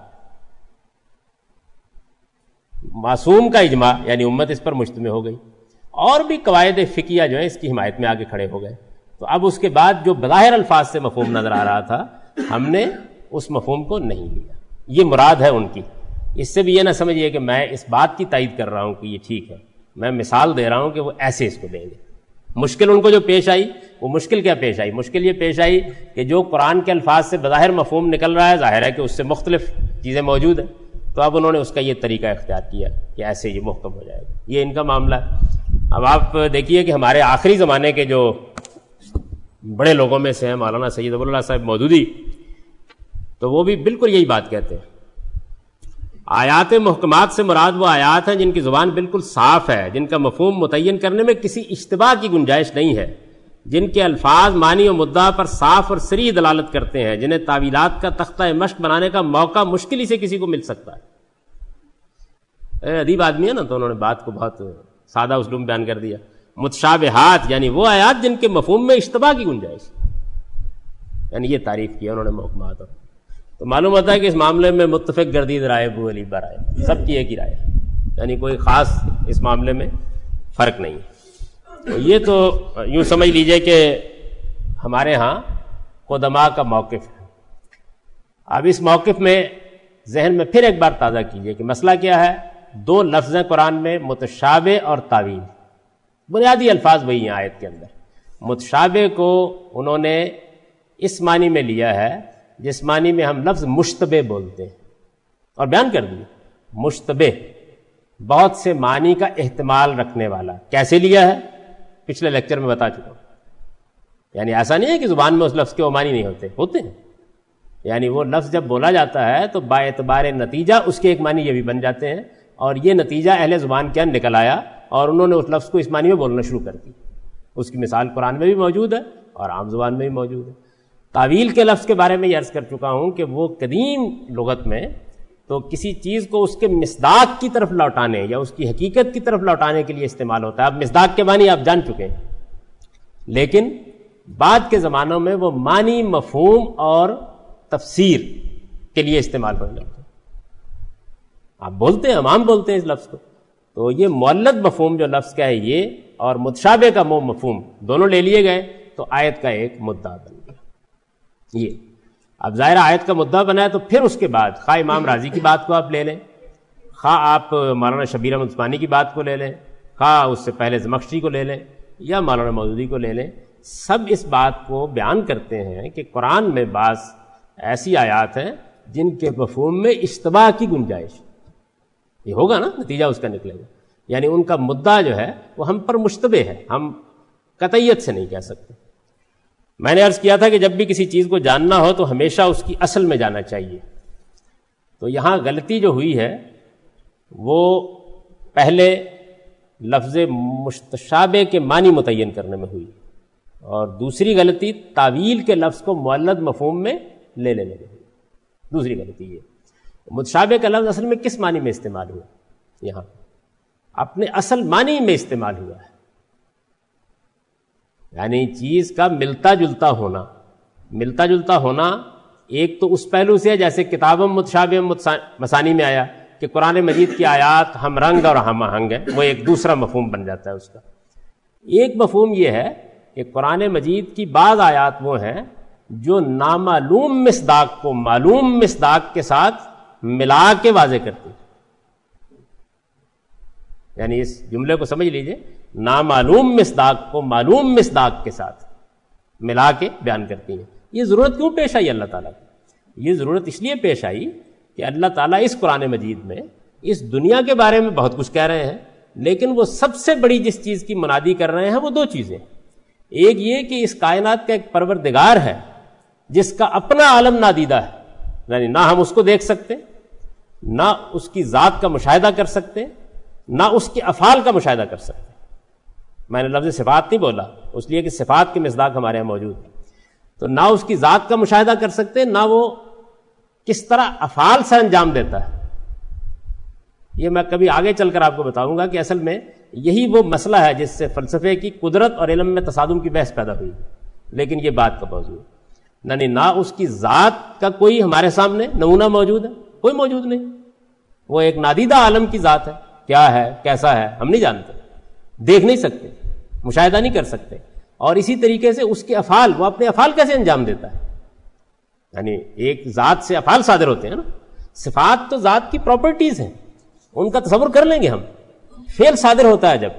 Speaker 1: معصوم کا اجماع، یعنی امت اس پر مجتمع ہو گئی، اور بھی قواعد فقہیہ جو ہیں اس کی حمایت میں آگے کھڑے ہو گئے. تو اب اس کے بعد جو بظاہر الفاظ سے مفہوم نظر آ رہا تھا ہم نے اس مفہوم کو نہیں لیا. یہ مراد ہے ان کی. اس سے بھی یہ نہ سمجھیے کہ میں اس بات کی تائید کر رہا ہوں کہ یہ ٹھیک ہے، میں مثال دے رہا ہوں کہ وہ ایسے اس کو لیں گے. مشکل ان کو جو پیش آئی، وہ مشکل کیا پیش آئی؟ مشکل یہ پیش آئی کہ جو قرآن کے الفاظ سے بظاہر مفہوم نکل رہا ہے، ظاہر ہے کہ اس سے مختلف چیزیں موجود ہیں. تو اب انہوں نے اس کا یہ طریقہ اختیار کیا کہ ایسے یہ محکم ہو جائے گا. یہ ان کا معاملہ ہے. اب آپ دیکھیے کہ ہمارے آخری زمانے کے جو بڑے لوگوں میں سے ہیں مولانا سید ابو اللہ صاحب مودودی، تو وہ بھی بالکل یہی بات کہتے ہیں. آیات محکمات سے مراد وہ آیات ہیں جن کی زبان بالکل صاف ہے، جن کا مفہوم متعین کرنے میں کسی اشتباہ کی گنجائش نہیں ہے، جن کے الفاظ معنی و مدعا پر صاف اور صریح دلالت کرتے ہیں، جنہیں تعویلات کا تختہ مشق بنانے کا موقع مشکل ہی سے کسی کو مل سکتا ہے. ادیب آدمی ہے نا، تو انہوں نے بات کو بہت سادہ اسلوب بیان کر دیا. متشابہات یعنی وہ آیات جن کے مفہوم میں اشتباہ کی گنجائش، یعنی یہ تعریف کیا انہوں نے محکمات. تو معلوم ہوتا ہے کہ اس معاملے میں متفق گردید رائے ابو علی برائے سب کی ایک ہی رائے ہے، یعنی کوئی خاص اس معاملے میں فرق نہیں ہے۔ تو یہ تو یوں سمجھ لیجئے کہ ہمارے ہاں قدماء کا موقف ہے۔ اب اس موقف میں ذہن میں پھر ایک بار تازہ کیجئے کہ مسئلہ کیا ہے؟ دو لفظ ہیں قرآن میں، متشابہ اور تعویل۔ بنیادی الفاظ وہی ہیں آیت کے اندر۔ متشابہ کو انہوں نے اس معنی میں لیا ہے جس معنی میں ہم لفظ مشتبہ بولتے ہیں، اور بیان کر دیا مشتبہ بہت سے معنی کا احتمال رکھنے والا۔ کیسے لیا ہے؟ پچھلے لیکچر میں بتا چکا ہوں۔ یعنی ایسا نہیں ہے کہ زبان میں اس لفظ کے وہ معنی نہیں ہوتے، ہوتے ہیں۔ یعنی وہ لفظ جب بولا جاتا ہے تو با اعتبار نتیجہ اس کے ایک معنی یہ بھی بن جاتے ہیں، اور یہ نتیجہ اہل زبان کے اندر نکل آیا اور انہوں نے اس لفظ کو اس معنی میں بولنا شروع کر دی۔ اس کی مثال قرآن میں بھی موجود ہے اور عام زبان میں بھی موجود ہے۔ تعویل کے لفظ کے بارے میں یہ عرض کر چکا ہوں کہ وہ قدیم لغت میں تو کسی چیز کو اس کے مصداق کی طرف لوٹانے یا اس کی حقیقت کی طرف لوٹانے کے لیے استعمال ہوتا ہے۔ اب مصداق کے معنی آپ جان چکے ہیں، لیکن بعد کے زمانوں میں وہ معنی، مفہوم اور تفسیر کے لیے استعمال ہونے لگتے ہیں۔ آپ بولتے ہیں، ہم عام بولتے ہیں اس لفظ کو، تو یہ مولد مفہوم جو لفظ کا ہے یہ اور متشابہ کا مفہوم دونوں لے لیے گئے تو آیت کا ایک مدعا بن گیا۔ یہ اب ظاہر آیت کا مدعا بنا ہے تو پھر اس کے بعد خواہ امام راضی کی بات کو آپ لے لیں، خواہ آپ مولانا شبیر احمد عثمانی کی بات کو لے لیں، خواہ اس سے پہلے زمخشری کو لے لیں یا مولانا مودودی کو لے لیں، سب اس بات کو بیان کرتے ہیں کہ قرآن میں بعض ایسی آیات ہیں جن کے مفہوم میں اشتباہ کی گنجائش، یہ ہوگا نا، نتیجہ اس کا نکلے گا۔ یعنی ان کا مدعا جو ہے وہ ہم پر مشتبہ ہے، ہم قطعیت سے نہیں کہہ سکتے۔ میں نے عرض کیا تھا کہ جب بھی کسی چیز کو جاننا ہو تو ہمیشہ اس کی اصل میں جانا چاہیے۔ تو یہاں غلطی جو ہوئی ہے وہ پہلے لفظ متشابہ کے معنی متعین کرنے میں ہوئی، اور دوسری غلطی تعویل کے لفظ کو مولد مفہوم میں لے لینے میں ہوئی۔ دوسری غلطی یہ متشابہ کا لفظ اصل میں کس معنی میں استعمال ہوا؟ یہاں اپنے اصل معنی میں استعمال ہوا ہے، یعنی چیز کا ملتا جلتا ہونا۔ ملتا جلتا ہونا ایک تو اس پہلو سے ہے جیسے کتابوں متشابہ مثانی میں آیا کہ قرآن مجید کی آیات ہم رنگ اور ہم آہنگ ہیں، وہ ایک دوسرا مفہوم بن جاتا ہے اس کا۔ ایک مفہوم یہ ہے کہ قرآن مجید کی بعض آیات وہ ہیں جو نامعلوم مصداق کو معلوم مصداق کے ساتھ ملا کے واضح کرتی، یعنی اس جملے کو سمجھ لیجئے، نامعلوم مصداق کو معلوم مصداق کے ساتھ ملا کے بیان کرتی ہیں۔ یہ ضرورت کیوں پیش آئی اللہ تعالیٰ کو؟ یہ ضرورت اس لیے پیش آئی کہ اللہ تعالیٰ اس قرآن مجید میں اس دنیا کے بارے میں بہت کچھ کہہ رہے ہیں، لیکن وہ سب سے بڑی جس چیز کی منادی کر رہے ہیں وہ دو چیزیں۔ ایک یہ کہ اس کائنات کا ایک پروردگار ہے جس کا اپنا عالم نادیدہ ہے، یعنی نہ ہم اس کو دیکھ سکتے، نہ اس کی ذات کا مشاہدہ کر سکتے، نہ اس کے افعال کا مشاہدہ کر سکتے۔ میں نے لفظ صفات نہیں بولا اس لیے کہ صفات کے مصداق ہمارے یہاں موجود ہے، تو نہ اس کی ذات کا مشاہدہ کر سکتے، نہ وہ کس طرح افعال سے انجام دیتا ہے۔ یہ میں کبھی آگے چل کر آپ کو بتاؤں گا کہ اصل میں یہی وہ مسئلہ ہے جس سے فلسفے کی قدرت اور علم میں تصادم کی بحث پیدا ہوئی، لیکن یہ بات کا موضوع ہے، یعنی نہ اس کی ذات کا کوئی ہمارے سامنے نمونہ موجود ہے، کوئی موجود نہیں، وہ ایک نادیدہ عالم کی ذات ہے، کیا ہے کیسا ہے ہم نہیں جانتے، دیکھ نہیں سکتے، مشاہدہ نہیں کر سکتے۔ اور اسی طریقے سے اس کے افعال، وہ اپنے افعال کیسے انجام دیتا ہے، یعنی ایک ذات سے افعال صادر ہوتے ہیں نا، صفات تو ذات کی پراپرٹیز ہیں، ان کا تصور کر لیں گے ہم۔ فعل صادر ہوتا ہے جب،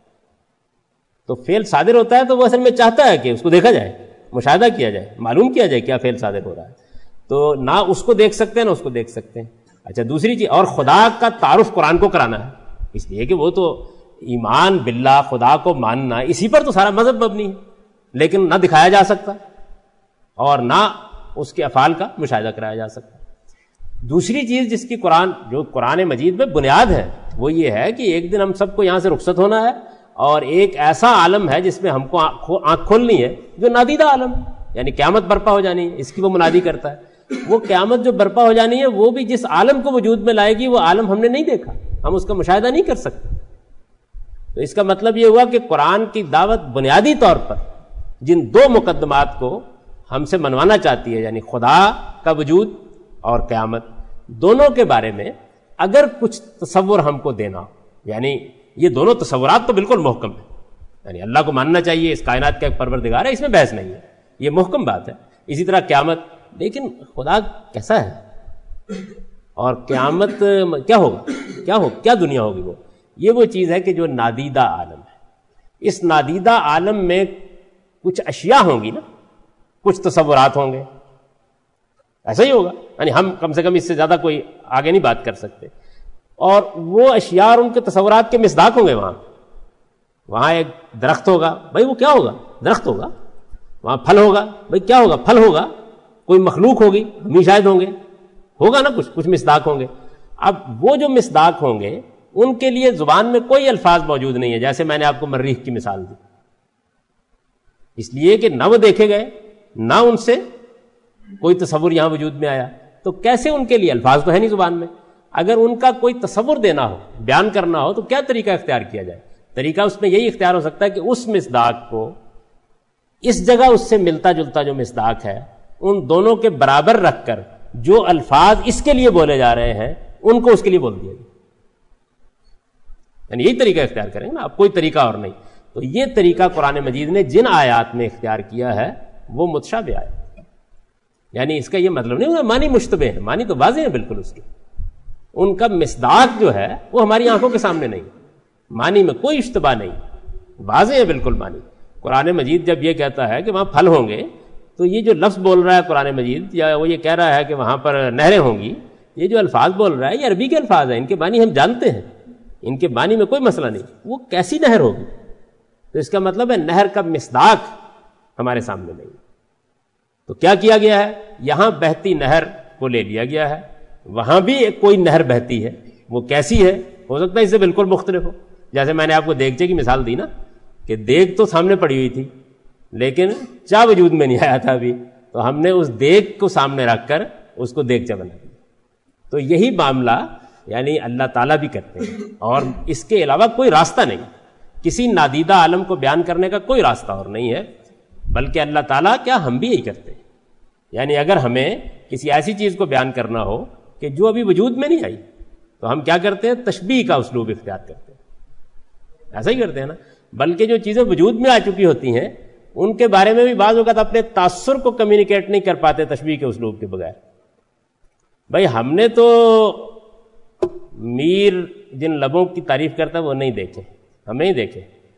Speaker 1: تو فعل صادر ہوتا ہے تو وہ اصل میں چاہتا ہے کہ اس کو دیکھا جائے، مشاہدہ کیا جائے، معلوم کیا جائے کیا فعل صادر ہو رہا ہے، تو نہ اس کو دیکھ سکتے ہیں نہ اس کو دیکھ سکتے ہیں۔ اچھا دوسری چیز، اور خدا کا تعارف قرآن کو کرانا ہے، اس لیے کہ وہ تو ایمان باللہ، خدا کو ماننا، اسی پر تو سارا مذہب مبنی ہے، لیکن نہ دکھایا جا سکتا اور نہ اس کے افعال کا مشاہدہ کرایا جا سکتا۔ دوسری چیز جس کی قرآن، جو قرآن مجید میں بنیاد ہے، وہ یہ ہے کہ ایک دن ہم سب کو یہاں سے رخصت ہونا ہے، اور ایک ایسا عالم ہے جس میں ہم کو آنکھ کھولنی ہے جو نادیدہ عالم، یعنی قیامت برپا ہو جانی ہے، اس کی وہ منادی کرتا ہے۔ وہ قیامت جو برپا ہو جانی ہے وہ بھی جس عالم کو وجود میں لائے گی، وہ عالم ہم نے نہیں دیکھا، ہم اس کا مشاہدہ نہیں کر سکتے۔ تو اس کا مطلب یہ ہوا کہ قرآن کی دعوت بنیادی طور پر جن دو مقدمات کو ہم سے منوانا چاہتی ہے، یعنی خدا کا وجود اور قیامت دونوں کے بارے میں اگر کچھ تصور ہم کو دینا ہو، یعنی یہ دونوں تصورات تو بالکل محکم ہیں، یعنی اللہ کو ماننا چاہیے، اس کائنات کا ایک پروردگار ہے، اس میں بحث نہیں ہے، یہ محکم بات ہے. اسی طرح قیامت، لیکن خدا کیسا ہے اور قیامت کیا ہوگا، کیا ہو کیا دنیا ہوگی، وہ یہ وہ چیز ہے کہ جو نادیدہ عالم ہے. اس نادیدہ عالم میں کچھ اشیاء ہوں گی نا، کچھ تصورات ہوں گے، ایسا ہی ہوگا، یعنی ہم کم سے کم اس سے زیادہ کوئی آگے نہیں بات کر سکتے. اور وہ اشیاء اور ان کے تصورات کے مصداق ہوں گے. وہاں وہاں ایک درخت ہوگا، بھائی وہ کیا ہوگا، درخت ہوگا. وہاں پھل ہوگا، بھائی کیا ہوگا، پھل ہوگا. کوئی مخلوق ہوگی، ہم ہی شاید ہوں گے، ہوگا نا، کچھ کچھ مصداق ہوں گے. اب وہ جو مصداق ہوں گے ان کے لیے زبان میں کوئی الفاظ موجود نہیں ہے، جیسے میں نے آپ کو مریخ کی مثال دی، اس لیے کہ نہ وہ دیکھے گئے، نہ ان سے کوئی تصور یہاں وجود میں آیا، تو کیسے ان کے لیے الفاظ تو ہے نہیں زبان میں. اگر ان کا کوئی تصور دینا ہو، بیان کرنا ہو، تو کیا طریقہ اختیار کیا جائے؟ طریقہ اس میں یہی اختیار ہو سکتا ہے کہ اس مصداق کو اس جگہ اس سے ملتا جلتا جو مصداق ہے ان دونوں کے برابر رکھ کر جو الفاظ اس کے لیے بولے جا رہے ہیں ان کو اس کے لیے بول دیا جائے. یعنی یہی طریقہ اختیار کریں گے نا، اب کوئی طریقہ اور نہیں. تو یہ طریقہ قرآن مجید نے جن آیات میں اختیار کیا ہے وہ متشابہ آیات، یعنی اس کا یہ مطلب نہیں معنی مشتبہ ہے، معنی تو واضح ہے بالکل، اس کے ان کا مصداق جو ہے وہ ہماری آنکھوں کے سامنے نہیں، معنی میں کوئی اشتباہ نہیں، واضح ہے بالکل معنی. قرآن مجید جب یہ کہتا ہے کہ وہاں پھل ہوں گے، تو یہ جو لفظ بول رہا ہے قرآن مجید، یا وہ یہ کہہ رہا ہے کہ وہاں پر نہریں ہوں گی، یہ جو الفاظ بول رہا ہے یہ عربی کے الفاظ ہیں، ان کے معنی ہم جانتے ہیں، ان کے معنی میں کوئی مسئلہ نہیں. وہ کیسی نہر ہوگی؟ تو اس کا مطلب ہے نہر کا مصداق ہمارے سامنے نہیں. تو کیا کیا گیا ہے؟ یہاں بہتی نہر کو لے لیا گیا ہے، وہاں بھی ایک کوئی نہر بہتی ہے، وہ کیسی ہے؟ ہو سکتا ہے اس سے بالکل مختلف ہو. جیسے میں نے آپ کو دیگچے کی مثال دی نا، کہ دیگ تو سامنے پڑی ہوئی تھی لیکن چاہ وجود میں نہیں آیا تھا ابھی، تو ہم نے اس دیگ کو سامنے رکھ کر اس کو دیگچہ بنا دیا. تو یہی معاملہ یعنی اللہ تعالیٰ بھی کرتے ہیں، اور اس کے علاوہ کوئی راستہ نہیں، کسی نادیدہ عالم کو بیان کرنے کا کوئی راستہ اور نہیں ہے، بلکہ اللہ تعالیٰ کیا ہم بھی یہی کرتے ہیں. یعنی اگر ہمیں کسی ایسی چیز کو بیان کرنا ہو کہ جو ابھی وجود میں نہیں آئی، تو ہم کیا کرتے ہیں؟ تشبیہ کا اسلوب اختیار کرتے ہیں. ایسا ہی کرتے ہیں نا. بلکہ جو چیزیں وجود میں آ چکی ہوتی ہیں ان کے بارے میں بھی بعض اوقات اپنے تاثر کو کمیونیکیٹ نہیں کر پاتے تشبیہ کے اسلوب کے بغیر. بھائی ہم نے تو میر جن لبوں کی تعریف کرتا ہے وہ نہیں دیکھے، ہم نہیں دیکھے.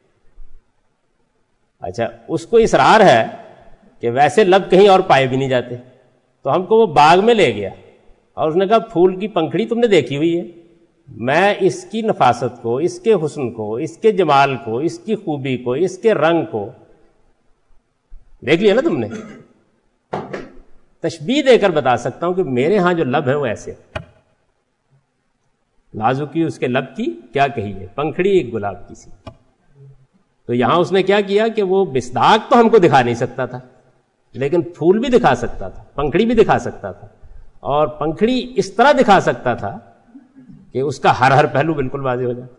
Speaker 1: اچھا، اس کو اصرار ہے کہ ویسے لب کہیں اور پائے بھی نہیں جاتے، تو ہم کو وہ باغ میں لے گیا اور اس نے کہا پھول کی پنکھڑی تم نے دیکھی ہوئی ہے، میں اس کی نفاست کو، اس کے حسن کو، اس کے جمال کو، اس کی خوبی کو، اس کے رنگ کو دیکھ لیا نا تم نے. تشبیہ دے کر بتا سکتا ہوں کہ میرے ہاں جو لب ہے وہ ایسے، نازکی اس کے لب کی کیا کہی ہے، پنکھڑی ایک گلاب کی سی. تو یہاں اس نے کیا کیا کہ وہ مصداق تو ہم کو دکھا نہیں سکتا تھا، لیکن پھول بھی دکھا سکتا تھا، پنکھڑی بھی دکھا سکتا تھا، اور پنکھڑی اس طرح دکھا سکتا تھا کہ اس کا ہر ہر پہلو بالکل واضح ہو جاتا.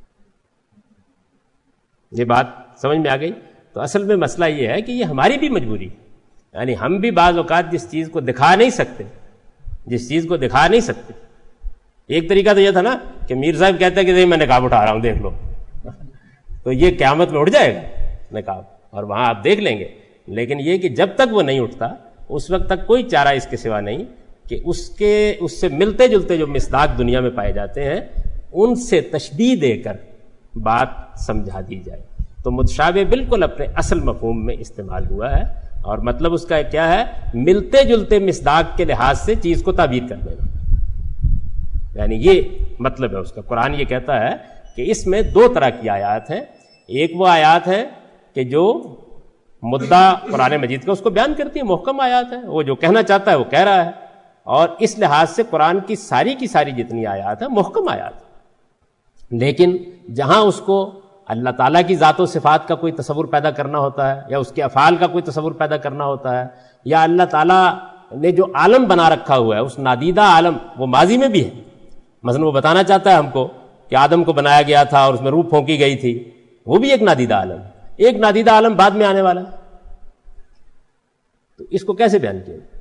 Speaker 1: یہ بات سمجھ میں آ گئی؟ تو اصل میں مسئلہ یہ ہے کہ یہ ہماری بھی مجبوری ہے، یعنی ہم بھی بعض اوقات جس چیز کو دکھا نہیں سکتے، جس چیز کو دکھا نہیں سکتے. ایک طریقہ تو یہ تھا نا کہ میر صاحب کہتے ہیں کہ میں نقاب اٹھا رہا ہوں دیکھ لو، تو یہ قیامت میں اٹھ جائے گا نقاب اور وہاں آپ دیکھ لیں گے. لیکن یہ کہ جب تک وہ نہیں اٹھتا اس وقت تک کوئی چارہ اس کے سوا نہیں کہ اس کے اس سے ملتے جلتے جو مصداق دنیا میں پائے جاتے ہیں ان سے تشبیہ دے کر بات سمجھا دی جائے. تو متشابہ بالکل اپنے اصل مفہوم میں استعمال ہوا ہے، اور مطلب اس کا کیا ہے؟ ملتے جلتے مصداق کے لحاظ سے چیز کو تعبیر کر دینا، یعنی یہ مطلب ہے اس کا. قرآن یہ کہتا ہے کہ اس میں دو طرح کی آیات ہیں. ایک وہ آیات ہیں کہ جو مدعا قرآن مجید کا اس کو بیان کرتی ہے، محکم آیات ہیں، وہ جو کہنا چاہتا ہے وہ کہہ رہا ہے، اور اس لحاظ سے قرآن کی ساری کی ساری جتنی آیات ہیں محکم آیات ہیں. لیکن جہاں اس کو اللہ تعالیٰ کی ذات و صفات کا کوئی تصور پیدا کرنا ہوتا ہے، یا اس کے افعال کا کوئی تصور پیدا کرنا ہوتا ہے، یا اللہ تعالیٰ نے جو عالم بنا رکھا ہوا ہے اس نادیدہ عالم وہ ماضی میں بھی ہے. مثلا وہ بتانا چاہتا ہے ہم کو کہ آدم کو بنایا گیا تھا اور اس میں روح پھونکی گئی تھی، وہ بھی ایک نادیدہ عالم ہے. ایک نادیدہ عالم بعد میں آنے والا ہے. تو اس کو کیسے بیان کیا؟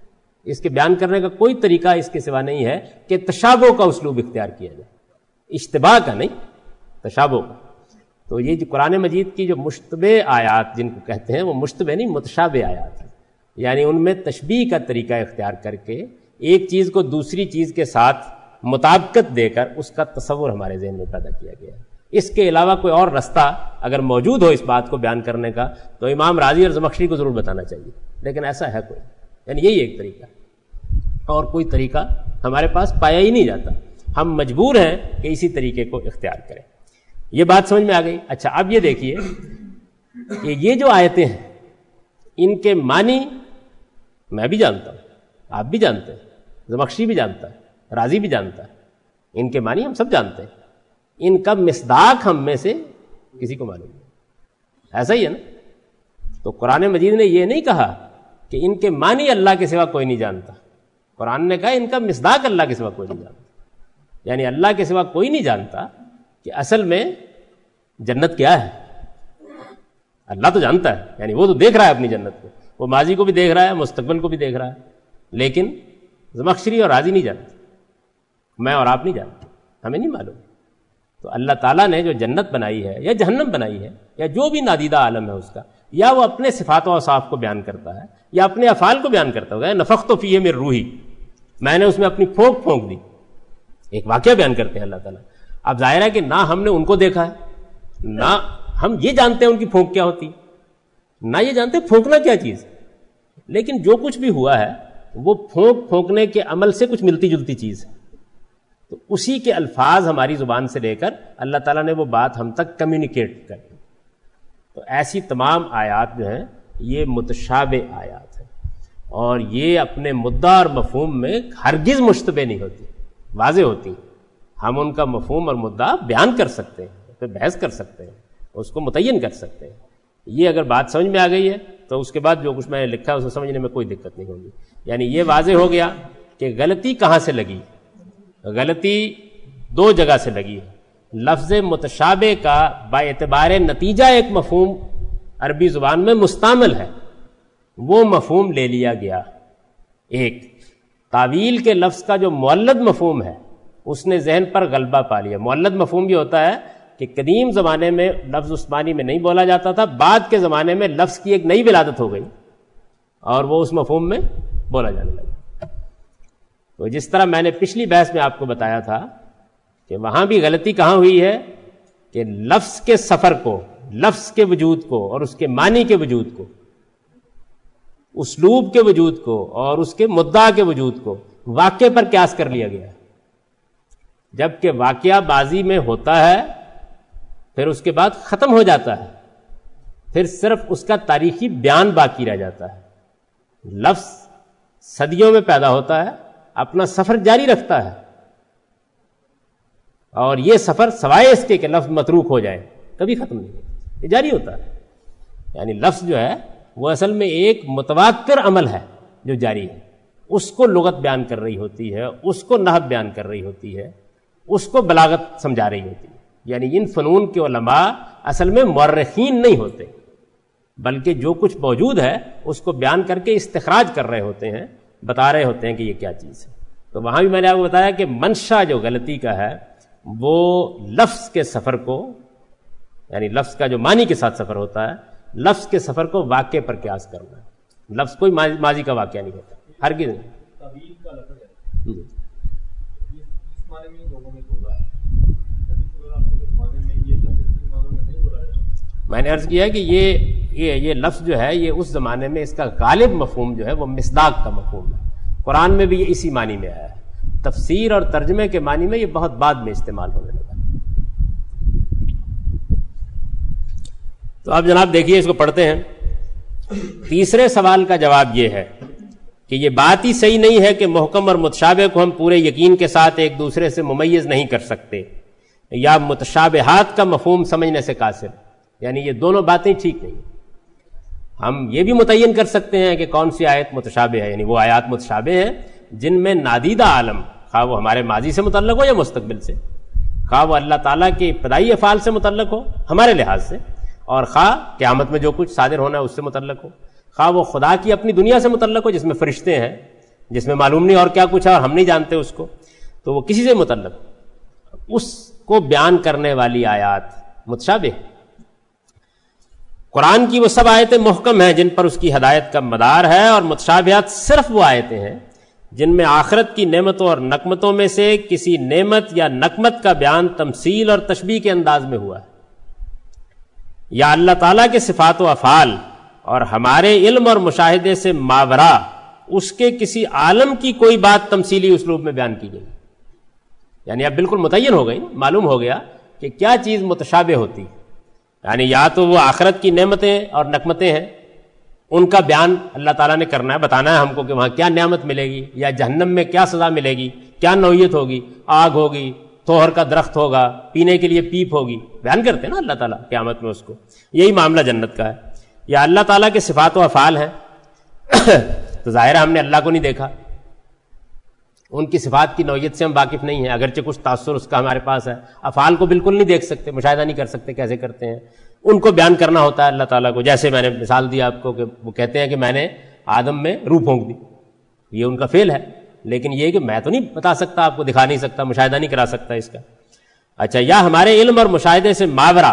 Speaker 1: اس کے بیان کرنے کا کوئی طریقہ اس کے سوا نہیں ہے کہ تشابہ کا اسلوب اختیار کیا جائے، اشتباہ کا نہیں، تشابہ کا۔ تو یہ جو قرآن مجید کی جو مشتبہ آیات جن کو کہتے ہیں وہ مشتبہ نہیں متشابہ آیات ہیں، یعنی ان میں تشبیہ کا طریقہ اختیار کر کے ایک چیز کو دوسری چیز کے ساتھ مطابقت دے کر اس کا تصور ہمارے ذہن میں پیدا کیا گیا ہے۔ اس کے علاوہ کوئی اور رستہ اگر موجود ہو اس بات کو بیان کرنے کا تو امام راضی اور زمخشری کو ضرور بتانا چاہیے، لیکن ایسا ہے کوئی، یعنی یہی ایک طریقہ، اور کوئی طریقہ ہمارے پاس پایا ہی نہیں جاتا، ہم مجبور ہیں کہ اسی طریقے کو اختیار کریں۔ یہ بات سمجھ میں آ گئی؟ اچھا اب یہ دیکھیے کہ یہ جو آیتیں ہیں ان کے معنی میں بھی جانتا ہوں، آپ بھی جانتے ہیں، زمخشری بھی جانتا ہے، راضی بھی جانتا ہے، ان کے معنی ہم سب جانتے ہیں، ان کا مصداق ہم میں سے کسی کو معلوم نہیں، ایسا ہی ہے نا؟ تو قرآن مجید نے یہ نہیں کہا کہ ان کے معنی اللہ کے سوا کوئی نہیں جانتا، قرآن نے کہا ان کا مصداق اللہ کے سوا کوئی نہیں جانتا، یعنی اللہ کے سوا کوئی نہیں جانتا کہ اصل میں جنت کیا ہے۔ اللہ تو جانتا ہے، یعنی وہ تو دیکھ رہا ہے اپنی جنت کو، وہ ماضی کو بھی دیکھ رہا ہے، مستقبل کو بھی دیکھ رہا ہے، لیکن زمخشری اور راضی نہیں جانتے، میں اور آپ نہیں جانتے، ہمیں نہیں معلوم۔ تو اللہ تعالیٰ نے جو جنت بنائی ہے یا جہنم بنائی ہے یا جو بھی نادیدہ عالم ہے اس کا، یا وہ اپنے صفات و اوصاف کو بیان کرتا ہے یا اپنے افعال کو بیان کرتا ہوگا، نفخت فیہ من روحی، میں نے اس میں اپنی پھونک پھونک دی، ایک واقعہ بیان کرتے ہیں اللہ تعالیٰ۔ اب ظاہر ہے کہ نہ ہم نے ان کو دیکھا ہے، نہ ہم یہ جانتے ہیں ان کی پھونک کیا ہوتی، نہ یہ جانتے پھونکنا کیا چیز، لیکن جو کچھ بھی ہوا ہے وہ پھونک پھونکنے کے عمل سے کچھ ملتی جلتی چیز ہے، تو اسی کے الفاظ ہماری زبان سے لے کر اللہ تعالیٰ نے وہ بات ہم تک کمیونیکیٹ کر۔ تو ایسی تمام آیات جو ہیں یہ متشابہ آیات ہیں، اور یہ اپنے مدعا اور مفہوم میں ہرگز مشتبہ نہیں ہوتی، واضح ہوتی، ہم ان کا مفہوم اور مدعا بیان کر سکتے ہیں، پھر بحث کر سکتے ہیں، اس کو متعین کر سکتے ہیں۔ یہ اگر بات سمجھ میں آ گئی ہے تو اس کے بعد جو کچھ میں نے لکھا ہے اسے سمجھنے میں کوئی دقت نہیں ہوگی، یعنی یہ واضح ہو گیا کہ غلطی کہاں سے لگی۔ غلطی دو جگہ سے لگی ہے، لفظ متشابہ کا با اعتبار نتیجہ ایک مفہوم عربی زبان میں مستعمل ہے، وہ مفہوم لے لیا گیا۔ ایک تعویل کے لفظ کا جو مولد مفہوم ہے اس نے ذہن پر غلبہ پا لیا۔ مولد مفہوم یہ ہوتا ہے کہ قدیم زمانے میں لفظ عثمانی میں نہیں بولا جاتا تھا، بعد کے زمانے میں لفظ کی ایک نئی ولادت ہو گئی اور وہ اس مفہوم میں بولا جانے لگا۔ تو جس طرح میں نے پچھلی بحث میں آپ کو بتایا تھا کہ وہاں بھی غلطی کہاں ہوئی ہے کہ لفظ کے سفر کو، لفظ کے وجود کو اور اس کے معنی کے وجود کو، اسلوب کے وجود کو اور اس کے مدعا کے وجود کو واقعے پر قیاس کر لیا گیا، جبکہ واقعہ ماضی میں ہوتا ہے پھر اس کے بعد ختم ہو جاتا ہے، پھر صرف اس کا تاریخی بیان باقی رہ جاتا ہے۔ لفظ صدیوں میں پیدا ہوتا ہے، اپنا سفر جاری رکھتا ہے، اور یہ سفر سوائے اس کے کہ لفظ متروک ہو جائے کبھی ختم نہیں ہوتا، یہ جاری ہوتا ہے۔ یعنی لفظ جو ہے وہ اصل میں ایک متواتر عمل ہے جو جاری ہے، اس کو لغت بیان کر رہی ہوتی ہے، اس کو نحو بیان کر رہی ہوتی ہے، اس کو بلاغت سمجھا رہی ہوتی ہے۔ یعنی ان فنون کے علماء اصل میں مورخین نہیں ہوتے، بلکہ جو کچھ موجود ہے اس کو بیان کر کے استخراج کر رہے ہوتے ہیں، بتا رہے ہوتے ہیں کہ یہ کیا چیز ہے۔ تو وہاں بھی میں نے آپ کو بتایا کہ منشا جو غلطی کا ہے وہ لفظ کے سفر کو، یعنی لفظ کا جو معنی کے ساتھ سفر ہوتا ہے، لفظ کے سفر کو واقعے پر قیاس کرنا ہے۔ لفظ کوئی ماضی کا واقعہ نہیں ہوتا، ہرگز نہیں۔ میں نے عرض کیا کہ یہ یہ یہ لفظ جو ہے یہ اس زمانے میں اس کا غالب مفہوم جو ہے وہ مصداق کا مفہوم ہے، قرآن میں بھی یہ اسی معنی میں آیا ہے، تفسیر اور ترجمے کے معنی میں یہ بہت بعد میں استعمال ہونے لگا۔ تو اب جناب دیکھیے اس کو پڑھتے ہیں۔ تیسرے سوال کا جواب یہ ہے کہ یہ بات ہی صحیح نہیں ہے کہ محکم اور متشابہ کو ہم پورے یقین کے ساتھ ایک دوسرے سے ممیز نہیں کر سکتے، یا متشابہات کا مفہوم سمجھنے سے قاصر، یعنی یہ دونوں باتیں ٹھیک نہیں۔ ہم یہ بھی متعین کر سکتے ہیں کہ کون سی آیت متشابہ ہے، یعنی وہ آیات متشابہ ہیں جن میں نادیدہ عالم، خواہ وہ ہمارے ماضی سے متعلق ہو یا مستقبل سے، خواہ وہ اللہ تعالیٰ کے ابتدائی افعال سے متعلق ہو ہمارے لحاظ سے، اور خواہ قیامت میں جو کچھ صادر ہونا ہے اس سے متعلق ہو، خواہ وہ خدا کی اپنی دنیا سے متعلق ہو جس میں فرشتے ہیں، جس میں معلوم نہیں اور کیا کچھ ہے اور ہم نہیں جانتے اس کو، تو وہ کسی سے متعلق، اس کو بیان کرنے والی آیات متشابہ۔ قرآن کی وہ سب آیتیں محکم ہیں جن پر اس کی ہدایت کا مدار ہے، اور متشابہات صرف وہ آیتیں ہیں جن میں آخرت کی نعمتوں اور نقمتوں میں سے کسی نعمت یا نقمت کا بیان تمثیل اور تشبیہ کے انداز میں ہوا ہے، یا اللہ تعالیٰ کے صفات و افعال اور ہمارے علم اور مشاہدے سے ماورا اس کے کسی عالم کی کوئی بات تمثیلی اسلوب میں بیان کی گئی۔ یعنی اب بالکل متعین ہو گئی، معلوم ہو گیا کہ کیا چیز متشابہ ہوتی ہے، یعنی یا تو وہ آخرت کی نعمتیں اور نقمتیں ہیں، ان کا بیان اللہ تعالیٰ نے کرنا ہے، بتانا ہے ہم کو کہ وہاں کیا نعمت ملے گی، یا جہنم میں کیا سزا ملے گی، کیا نوعیت ہوگی، آگ ہوگی، توہر کا درخت ہوگا، پینے کے لیے پیپ ہوگی، بیان کرتے ہیں نا اللہ تعالیٰ قیامت میں اس کو۔ یہی معاملہ جنت کا ہے۔ یا اللہ تعالیٰ کے صفات و افعال ہیں تو ظاہر ہے ہم نے اللہ کو نہیں دیکھا، ان کی صفات کی نوعیت سے ہم واقف نہیں ہیں، اگرچہ کچھ تاثر اس کا ہمارے پاس ہے۔ افعال کو بالکل نہیں دیکھ سکتے، مشاہدہ نہیں کر سکتے کیسے کرتے ہیں، ان کو بیان کرنا ہوتا ہے اللہ تعالیٰ کو۔ جیسے میں نے مثال دی آپ کو کہ وہ کہتے ہیں کہ میں نے آدم میں روح پھونک دی، یہ ان کا فعل ہے، لیکن یہ کہ میں تو نہیں بتا سکتا، آپ کو دکھا نہیں سکتا، مشاہدہ نہیں کرا سکتا اس کا۔ اچھا، یا ہمارے علم اور مشاہدے سے ماورا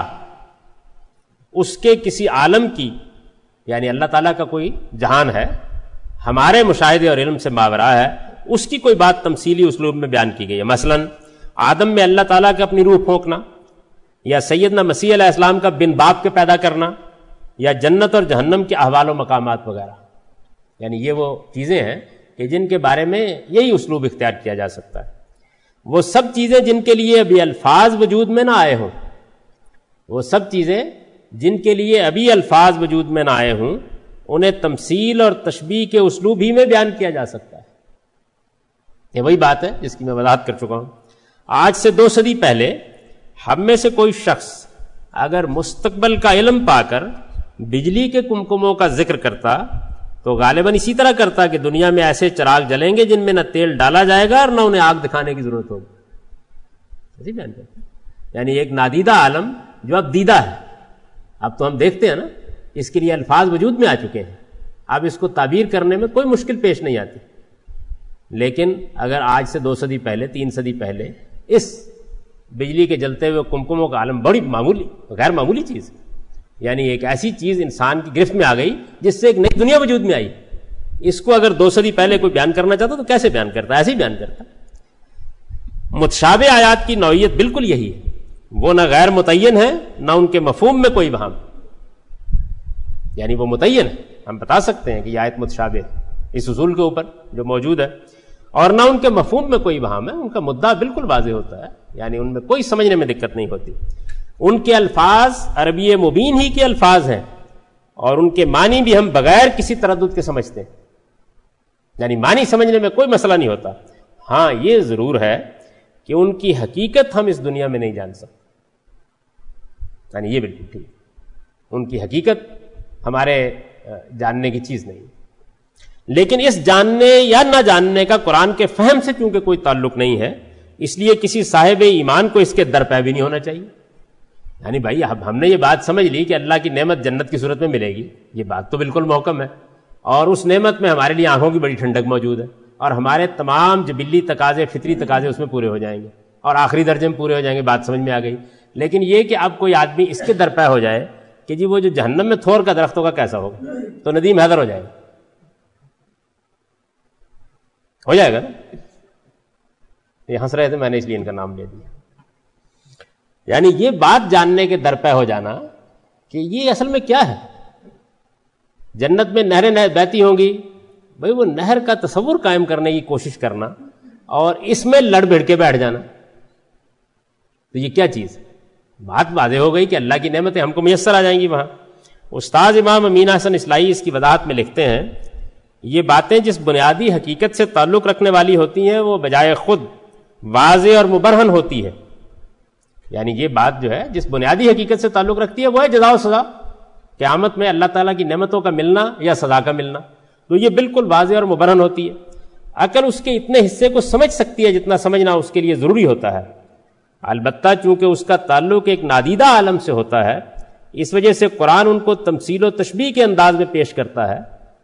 Speaker 1: اس کے کسی عالم کی، یعنی اللہ تعالیٰ کا کوئی جہان ہے، ہمارے مشاہدے اور علم سے ماورا ہے، اس کی کوئی بات تمثیلی اسلوب میں بیان کی گئی ہے۔ مثلا آدم میں اللہ تعالیٰ کا اپنی روح پھونکنا، یا سیدنا مسیح علیہ السلام کا بن باپ کے پیدا کرنا، یا جنت اور جہنم کے احوال و مقامات وغیرہ، یعنی یہ وہ چیزیں ہیں کہ جن کے بارے میں یہی اسلوب اختیار کیا جا سکتا ہے۔ وہ سب چیزیں جن کے لیے ابھی الفاظ وجود میں نہ آئے ہوں، وہ سب چیزیں جن کے لیے ابھی الفاظ وجود میں نہ آئے ہوں، انہیں تمثیل اور تشبیہ کے اسلوب ہی میں بیان کیا جا سکتا ہے۔ یہ وہی بات ہے جس کی میں وضاحت کر چکا ہوں۔ آج سے دو صدی پہلے ہم میں سے کوئی شخص اگر مستقبل کا علم پا کر بجلی کے کمکموں کا ذکر کرتا تو غالباً اسی طرح کرتا کہ دنیا میں ایسے چراغ جلیں گے جن میں نہ تیل ڈالا جائے گا اور نہ انہیں آگ دکھانے کی ضرورت ہوگی۔ ایسی بیان کرتا، یعنی ایک نادیدہ عالم جو اب دیدہ ہے، اب تو ہم دیکھتے ہیں نا، اس کے لیے الفاظ وجود میں آ چکے ہیں، اب اس کو تعبیر کرنے میں کوئی مشکل پیش نہیں آتی۔ لیکن اگر آج سے دو صدی پہلے، تین صدی پہلے اس بجلی کے جلتے ہوئے کمکموں کا عالم بڑی معمولی، غیر معمولی چیز ہے، یعنی ایک ایسی چیز انسان کی گرفت میں آ گئی جس سے ایک نئی دنیا وجود میں آئی، اس کو اگر دو صدی پہلے کوئی بیان کرنا چاہتا تو کیسے بیان کرتا؟ ایسے ہی بیان کرتا۔ متشابہ آیات کی نوعیت بالکل یہی ہے، وہ نہ غیر متعین ہے نہ ان کے مفہوم میں کوئی وہم، یعنی وہ متعین ہے، ہم بتا سکتے ہیں کہ یہ آیت متشابہ ہے اس اصول کے اوپر جو موجود ہے، اور نہ ان کے مفہوم میں کوئی وہم ہے، ان کا مدعا بالکل واضح ہوتا ہے، یعنی ان میں کوئی سمجھنے میں دقت نہیں ہوتی۔ ان کے الفاظ عربی مبین ہی کے الفاظ ہیں، اور ان کے معنی بھی ہم بغیر کسی تردد کے سمجھتے ہیں، یعنی معنی سمجھنے میں کوئی مسئلہ نہیں ہوتا۔ ہاں یہ ضرور ہے کہ ان کی حقیقت ہم اس دنیا میں نہیں جان سکتے، یعنی یہ بالکل ٹھیک، ان کی حقیقت ہمارے جاننے کی چیز نہیں، لیکن اس جاننے یا نہ جاننے کا قرآن کے فہم سے چونکہ کوئی تعلق نہیں ہے، اس لیے کسی صاحب ایمان کو اس کے در پہ بھی نہیں ہونا چاہیے۔ یعنی بھائی اب ہم نے یہ بات سمجھ لی کہ اللہ کی نعمت جنت کی صورت میں ملے گی، یہ بات تو بالکل محکم ہے، اور اس نعمت میں ہمارے لیے آنکھوں کی بڑی ٹھنڈک موجود ہے، اور ہمارے تمام جبلی تقاضے، فطری تقاضے اس میں پورے ہو جائیں گے، اور آخری درجے میں پورے ہو جائیں گے، بات سمجھ میں آ گئی۔ لیکن یہ کہ اب کوئی آدمی اس کے در پہ ہو جائے کہ جی وہ جو جہنم میں تھور کا درخت ہوگا کیسا ہوگا، تو ندیم حیدر ہو جائے گا، ہو جائے گا نا۔ یہ ہنس رہے تھے، میں نے اس لیے ان کا نام لے دیا۔ یعنی یہ بات جاننے کے در پہ ہو جانا کہ یہ اصل میں کیا ہے، جنت میں نہریں نہر بہتی ہوں گی، بھائی وہ نہر کا تصور قائم کرنے کی کوشش کرنا اور اس میں لڑ بھڑ کے بیٹھ جانا، تو یہ کیا چیز ہے؟ بات واضح ہو گئی کہ اللہ کی نعمتیں ہم کو میسر آ جائیں گی وہاں۔ استاد امام امین حسن اصلاحی اس کی وضاحت میں لکھتے ہیں، یہ باتیں جس بنیادی حقیقت سے تعلق رکھنے والی ہوتی ہیں وہ بجائے خود واضح اور مبرہن ہوتی ہے، یعنی یہ بات جو ہے جس بنیادی حقیقت سے تعلق رکھتی ہے وہ ہے جزا و سزا، قیامت میں اللہ تعالیٰ کی نعمتوں کا ملنا یا سزا کا ملنا، تو یہ بالکل واضح اور مبرہن ہوتی ہے۔ عقل اس کے اتنے حصے کو سمجھ سکتی ہے جتنا سمجھنا اس کے لیے ضروری ہوتا ہے، البتہ چونکہ اس کا تعلق ایک نادیدہ عالم سے ہوتا ہے، اس وجہ سے قرآن ان کو تمثیل و تشبیہ کے انداز میں پیش کرتا ہے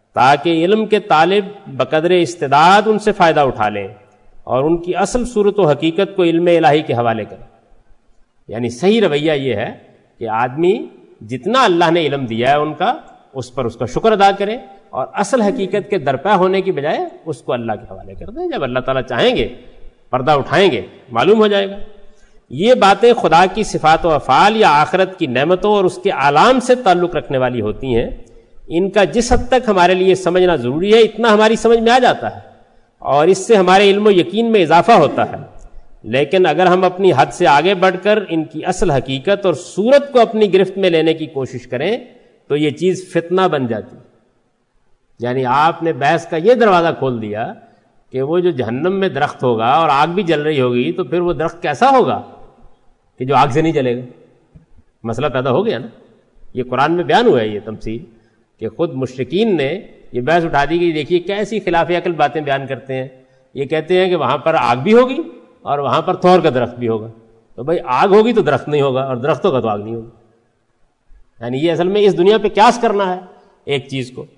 Speaker 1: تاکہ علم کے طالب بقدر استعداد ان سے فائدہ اٹھا لیں اور ان کی اصل صورت و حقیقت کو علم الہی کے حوالے کریں. یعنی صحیح رویہ یہ ہے کہ آدمی جتنا اللہ نے علم دیا ہے ان کا اس پر اس کا شکر ادا کرے اور اصل حقیقت کے درپا ہونے کی بجائے اس کو اللہ کے حوالے کر دیں. جب اللہ تعالیٰ چاہیں گے پردہ اٹھائیں گے معلوم ہو جائے گا. یہ باتیں خدا کی صفات و افعال یا آخرت کی نعمتوں اور اس کے اعلام سے تعلق رکھنے والی ہوتی ہیں. ان کا جس حد تک ہمارے لیے سمجھنا ضروری ہے اتنا ہماری سمجھ میں آ جاتا ہے اور اس سے ہمارے علم و یقین میں اضافہ ہوتا ہے. لیکن اگر ہم اپنی حد سے آگے بڑھ کر ان کی اصل حقیقت اور صورت کو اپنی گرفت میں لینے کی کوشش کریں تو یہ چیز فتنہ بن جاتی. یعنی آپ نے بحث کا یہ دروازہ کھول دیا کہ وہ جو جہنم میں درخت ہوگا اور آگ بھی جل رہی ہوگی تو پھر وہ درخت کیسا ہوگا کہ جو آگ سے نہیں جلے گا. مسئلہ پیدا ہو گیا نا. یہ قرآن میں بیان ہوا ہے یہ تمثیل کہ خود مشرکین نے یہ بحث اٹھا دی کہ دیکھیے کیسی خلاف عقل باتیں بیان کرتے ہیں. یہ کہتے ہیں کہ وہاں پر آگ بھی ہوگی اور وہاں پر تھور کا درخت بھی ہوگا. تو بھائی آگ ہوگی تو درخت نہیں ہوگا اور درخت ہوگا تو آگ نہیں ہوگی. یعنی یہ اصل میں اس دنیا پہ قیاس کرنا ہے ایک چیز کو.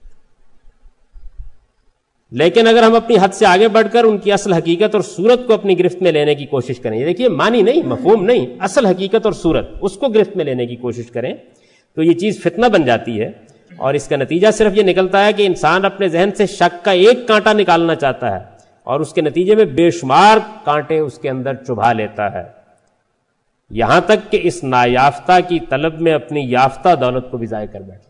Speaker 1: لیکن اگر ہم اپنی حد سے آگے بڑھ کر ان کی اصل حقیقت اور صورت کو اپنی گرفت میں لینے کی کوشش کریں, یہ دیکھیے معنی نہیں مفہوم نہیں, اصل حقیقت اور صورت اس کو گرفت میں لینے کی کوشش کریں تو یہ چیز فتنہ بن جاتی ہے. اور اس کا نتیجہ صرف یہ نکلتا ہے کہ انسان اپنے ذہن سے شک کا ایک کانٹا نکالنا چاہتا ہے اور اس کے نتیجے میں بے شمار کانٹے اس کے اندر چبھا لیتا ہے, یہاں تک کہ اس نایافتہ کی طلب میں اپنی یافتہ دولت کو بھی ضائع کر بیٹھتا.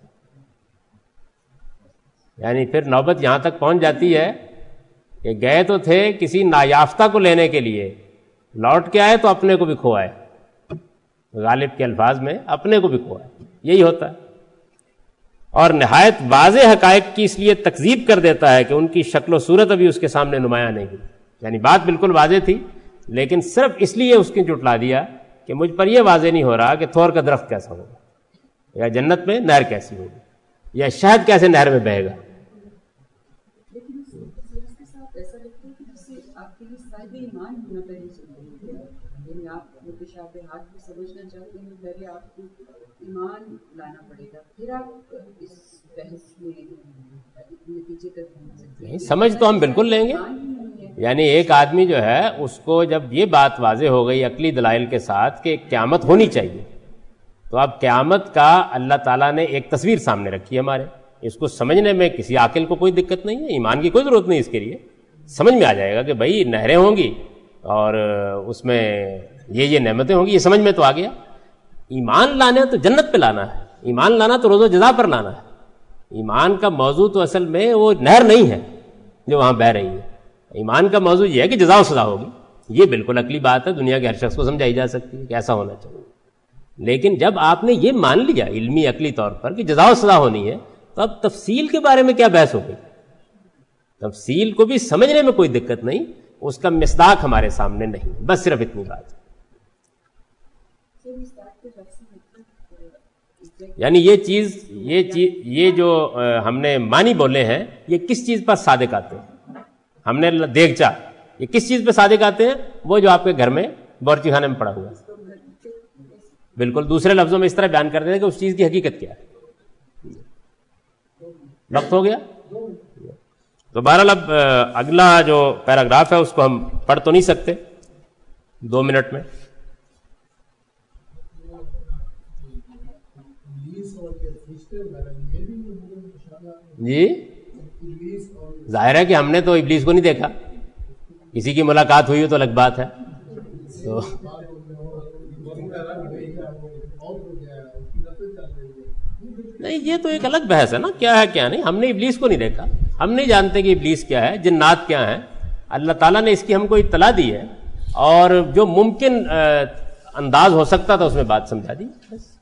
Speaker 1: یعنی پھر نوبت یہاں تک پہنچ جاتی ہے کہ گئے تو تھے کسی نایافتہ کو لینے کے لیے, لوٹ کے آئے تو اپنے کو بھی کھوائے. غالب کے الفاظ میں اپنے کو بھی کھوائے. یہی ہوتا ہے. اور نہایت واضح حقائق کی اس لیے تکذیب کر دیتا ہے کہ ان کی شکل و صورت ابھی اس کے سامنے نمایاں نہیں ہوئی. یعنی بات بالکل واضح تھی لیکن صرف اس لیے اس کی جھٹلا دیا کہ مجھ پر یہ واضح نہیں ہو رہا کہ تھور کا درخت کیسا ہوگا یا جنت میں نہر کیسی ہوگی یا شہد کیسے نہر میں بہے گا.
Speaker 2: ایمان لانا پڑے گا پھر آپ اس بحث میں نتیجے تک پہنچ سکتے ہیں.
Speaker 1: سمجھ تو ہم بالکل لیں گے. یعنی ایک آدمی جو ہے اس کو جب یہ بات واضح ہو گئی عقلی دلائل کے ساتھ کہ قیامت ہونی چاہیے تو اب قیامت کا اللہ تعالیٰ نے ایک تصویر سامنے رکھی ہے ہمارے, اس کو سمجھنے میں کسی عاقل کو کوئی دقت نہیں ہے, ایمان کی کوئی ضرورت نہیں اس کے لیے. سمجھ میں آ جائے گا کہ بھائی نہریں ہوں گی اور اس میں یہ یہ نعمتیں ہوں گی, یہ سمجھ میں تو آ گیا. ایمان لانا تو جنت پہ لانا ہے, ایمان لانا تو روز و جزا پر لانا ہے. ایمان کا موضوع تو اصل میں وہ نہر نہیں ہے جو وہاں بہہ رہی ہے. ایمان کا موضوع یہ ہے کہ جزا و سزا ہوگی. یہ بالکل عقلی بات ہے, دنیا کے ہر شخص کو سمجھائی جا سکتی ہے کہ ایسا ہونا چاہیے. لیکن جب آپ نے یہ مان لیا علمی عقلی طور پر کہ جزا و سزا ہونی ہے تو اب تفصیل کے بارے میں کیا بحث ہو گئی. تفصیل کو بھی سمجھنے میں کوئی دقت نہیں, اس کا مصداق ہمارے سامنے نہیں, بس صرف اتنی بات. یعنی یہ چیز یہ چیز یہ جو ہم نے معنی بولے ہیں یہ کس چیز پر صادق آتے ہیں. ہم نے دیگچا یہ کس چیز پہ صادق آتے ہیں, وہ جو آپ کے گھر میں بورچی خانے میں پڑا ہوا ہے. بالکل دوسرے لفظوں میں اس طرح بیان کر دیتے ہیں کہ اس چیز کی حقیقت کیا ہے. وقت ہو گیا تو بہرحال اب اگلا جو پیراگراف ہے اس کو ہم پڑھ تو نہیں سکتے دو منٹ میں. جی ظاہر ہے کہ ہم نے تو ابلیس کو نہیں دیکھا, کسی کی ملاقات ہوئی ہو تو الگ بات ہے. تو نہیں یہ تو ایک الگ بحث ہے نا, کیا ہے کیا نہیں. ہم نے ابلیس کو نہیں دیکھا, ہم نہیں جانتے کہ ابلیس کیا ہے, جنات کیا ہیں. اللہ تعالیٰ نے اس کی ہم کو اطلاع دی ہے اور جو ممکن انداز ہو سکتا تھا اس میں بات سمجھا دی.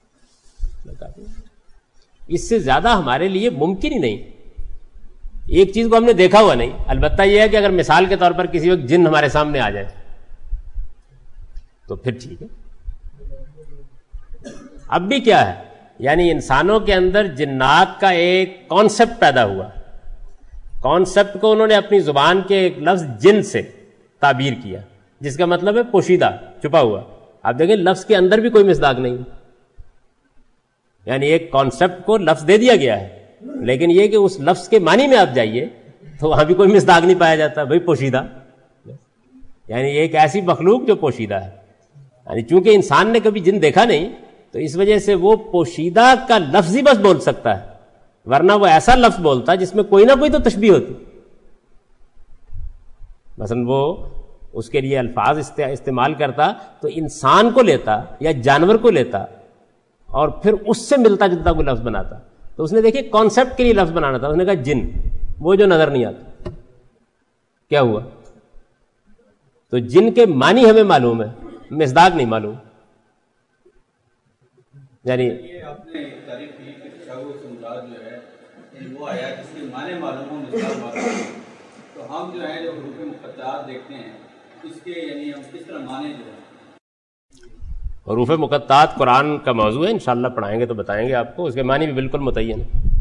Speaker 1: اس سے زیادہ ہمارے لیے ممکن ہی نہیں. ایک چیز کو ہم نے دیکھا ہوا نہیں, البتہ یہ ہے کہ اگر مثال کے طور پر کسی وقت جن ہمارے سامنے آ جائے تو پھر ٹھیک ہے. اب بھی کیا ہے, یعنی انسانوں کے اندر جنات کا ایک کانسیپٹ پیدا ہوا. کانسیپٹ کو انہوں نے اپنی زبان کے ایک لفظ جن سے تعبیر کیا جس کا مطلب ہے پوشیدہ, چھپا ہوا. آپ دیکھیں لفظ کے اندر بھی کوئی مصداق نہیں, یعنی ایک کانسیپٹ کو لفظ دے دیا گیا ہے لیکن یہ کہ اس لفظ کے معنی میں آپ جائیے تو وہاں بھی کوئی مصداق نہیں پایا جاتا بھائی پوشیدہ، یعنی ایک ایسی مخلوق جو پوشیدہ ہے، یعنی چونکہ انسان نے کبھی جن دیکھا نہیں تو اس وجہ سے وہ پوشیدہ کا لفظ ہی بس بول سکتا ہے، ورنہ وہ ایسا لفظ بولتا جس میں کوئی نہ کوئی تو تشبیہ ہوتی. مثلا وہ اس کے لیے الفاظ استعمال کرتا تو انسان کو لیتا یا جانور کو لیتا اور پھر اس سے ملتا جلتا کوئی لفظ بناتا. تو اس نے دیکھیے کانسیپٹ کے لیے لفظ بنانا تھا، اس نے کہا جن، وہ جو نظر نہیں آتا. کیا ہوا؟ تو جن کے معنی ہمیں معلوم ہے، مصداق نہیں معلوم. یعنی
Speaker 3: آپ نے تعریف کی کہ تشابہ سمجھاد جو ہے وہ آیا جس کے معنی معلوم ہوں مصداق معلوم ہوں، تو ہم جو ہیں جو حروف مقطعات دیکھتے ہیں اس کے یعنی ہم کس طرح معنی جو ہے.
Speaker 1: حروف مقطعات قرآن کا موضوع ہے، انشاءاللہ پڑھائیں گے تو بتائیں گے آپ کو، اس کے معنی بھی بالکل متعین ہے.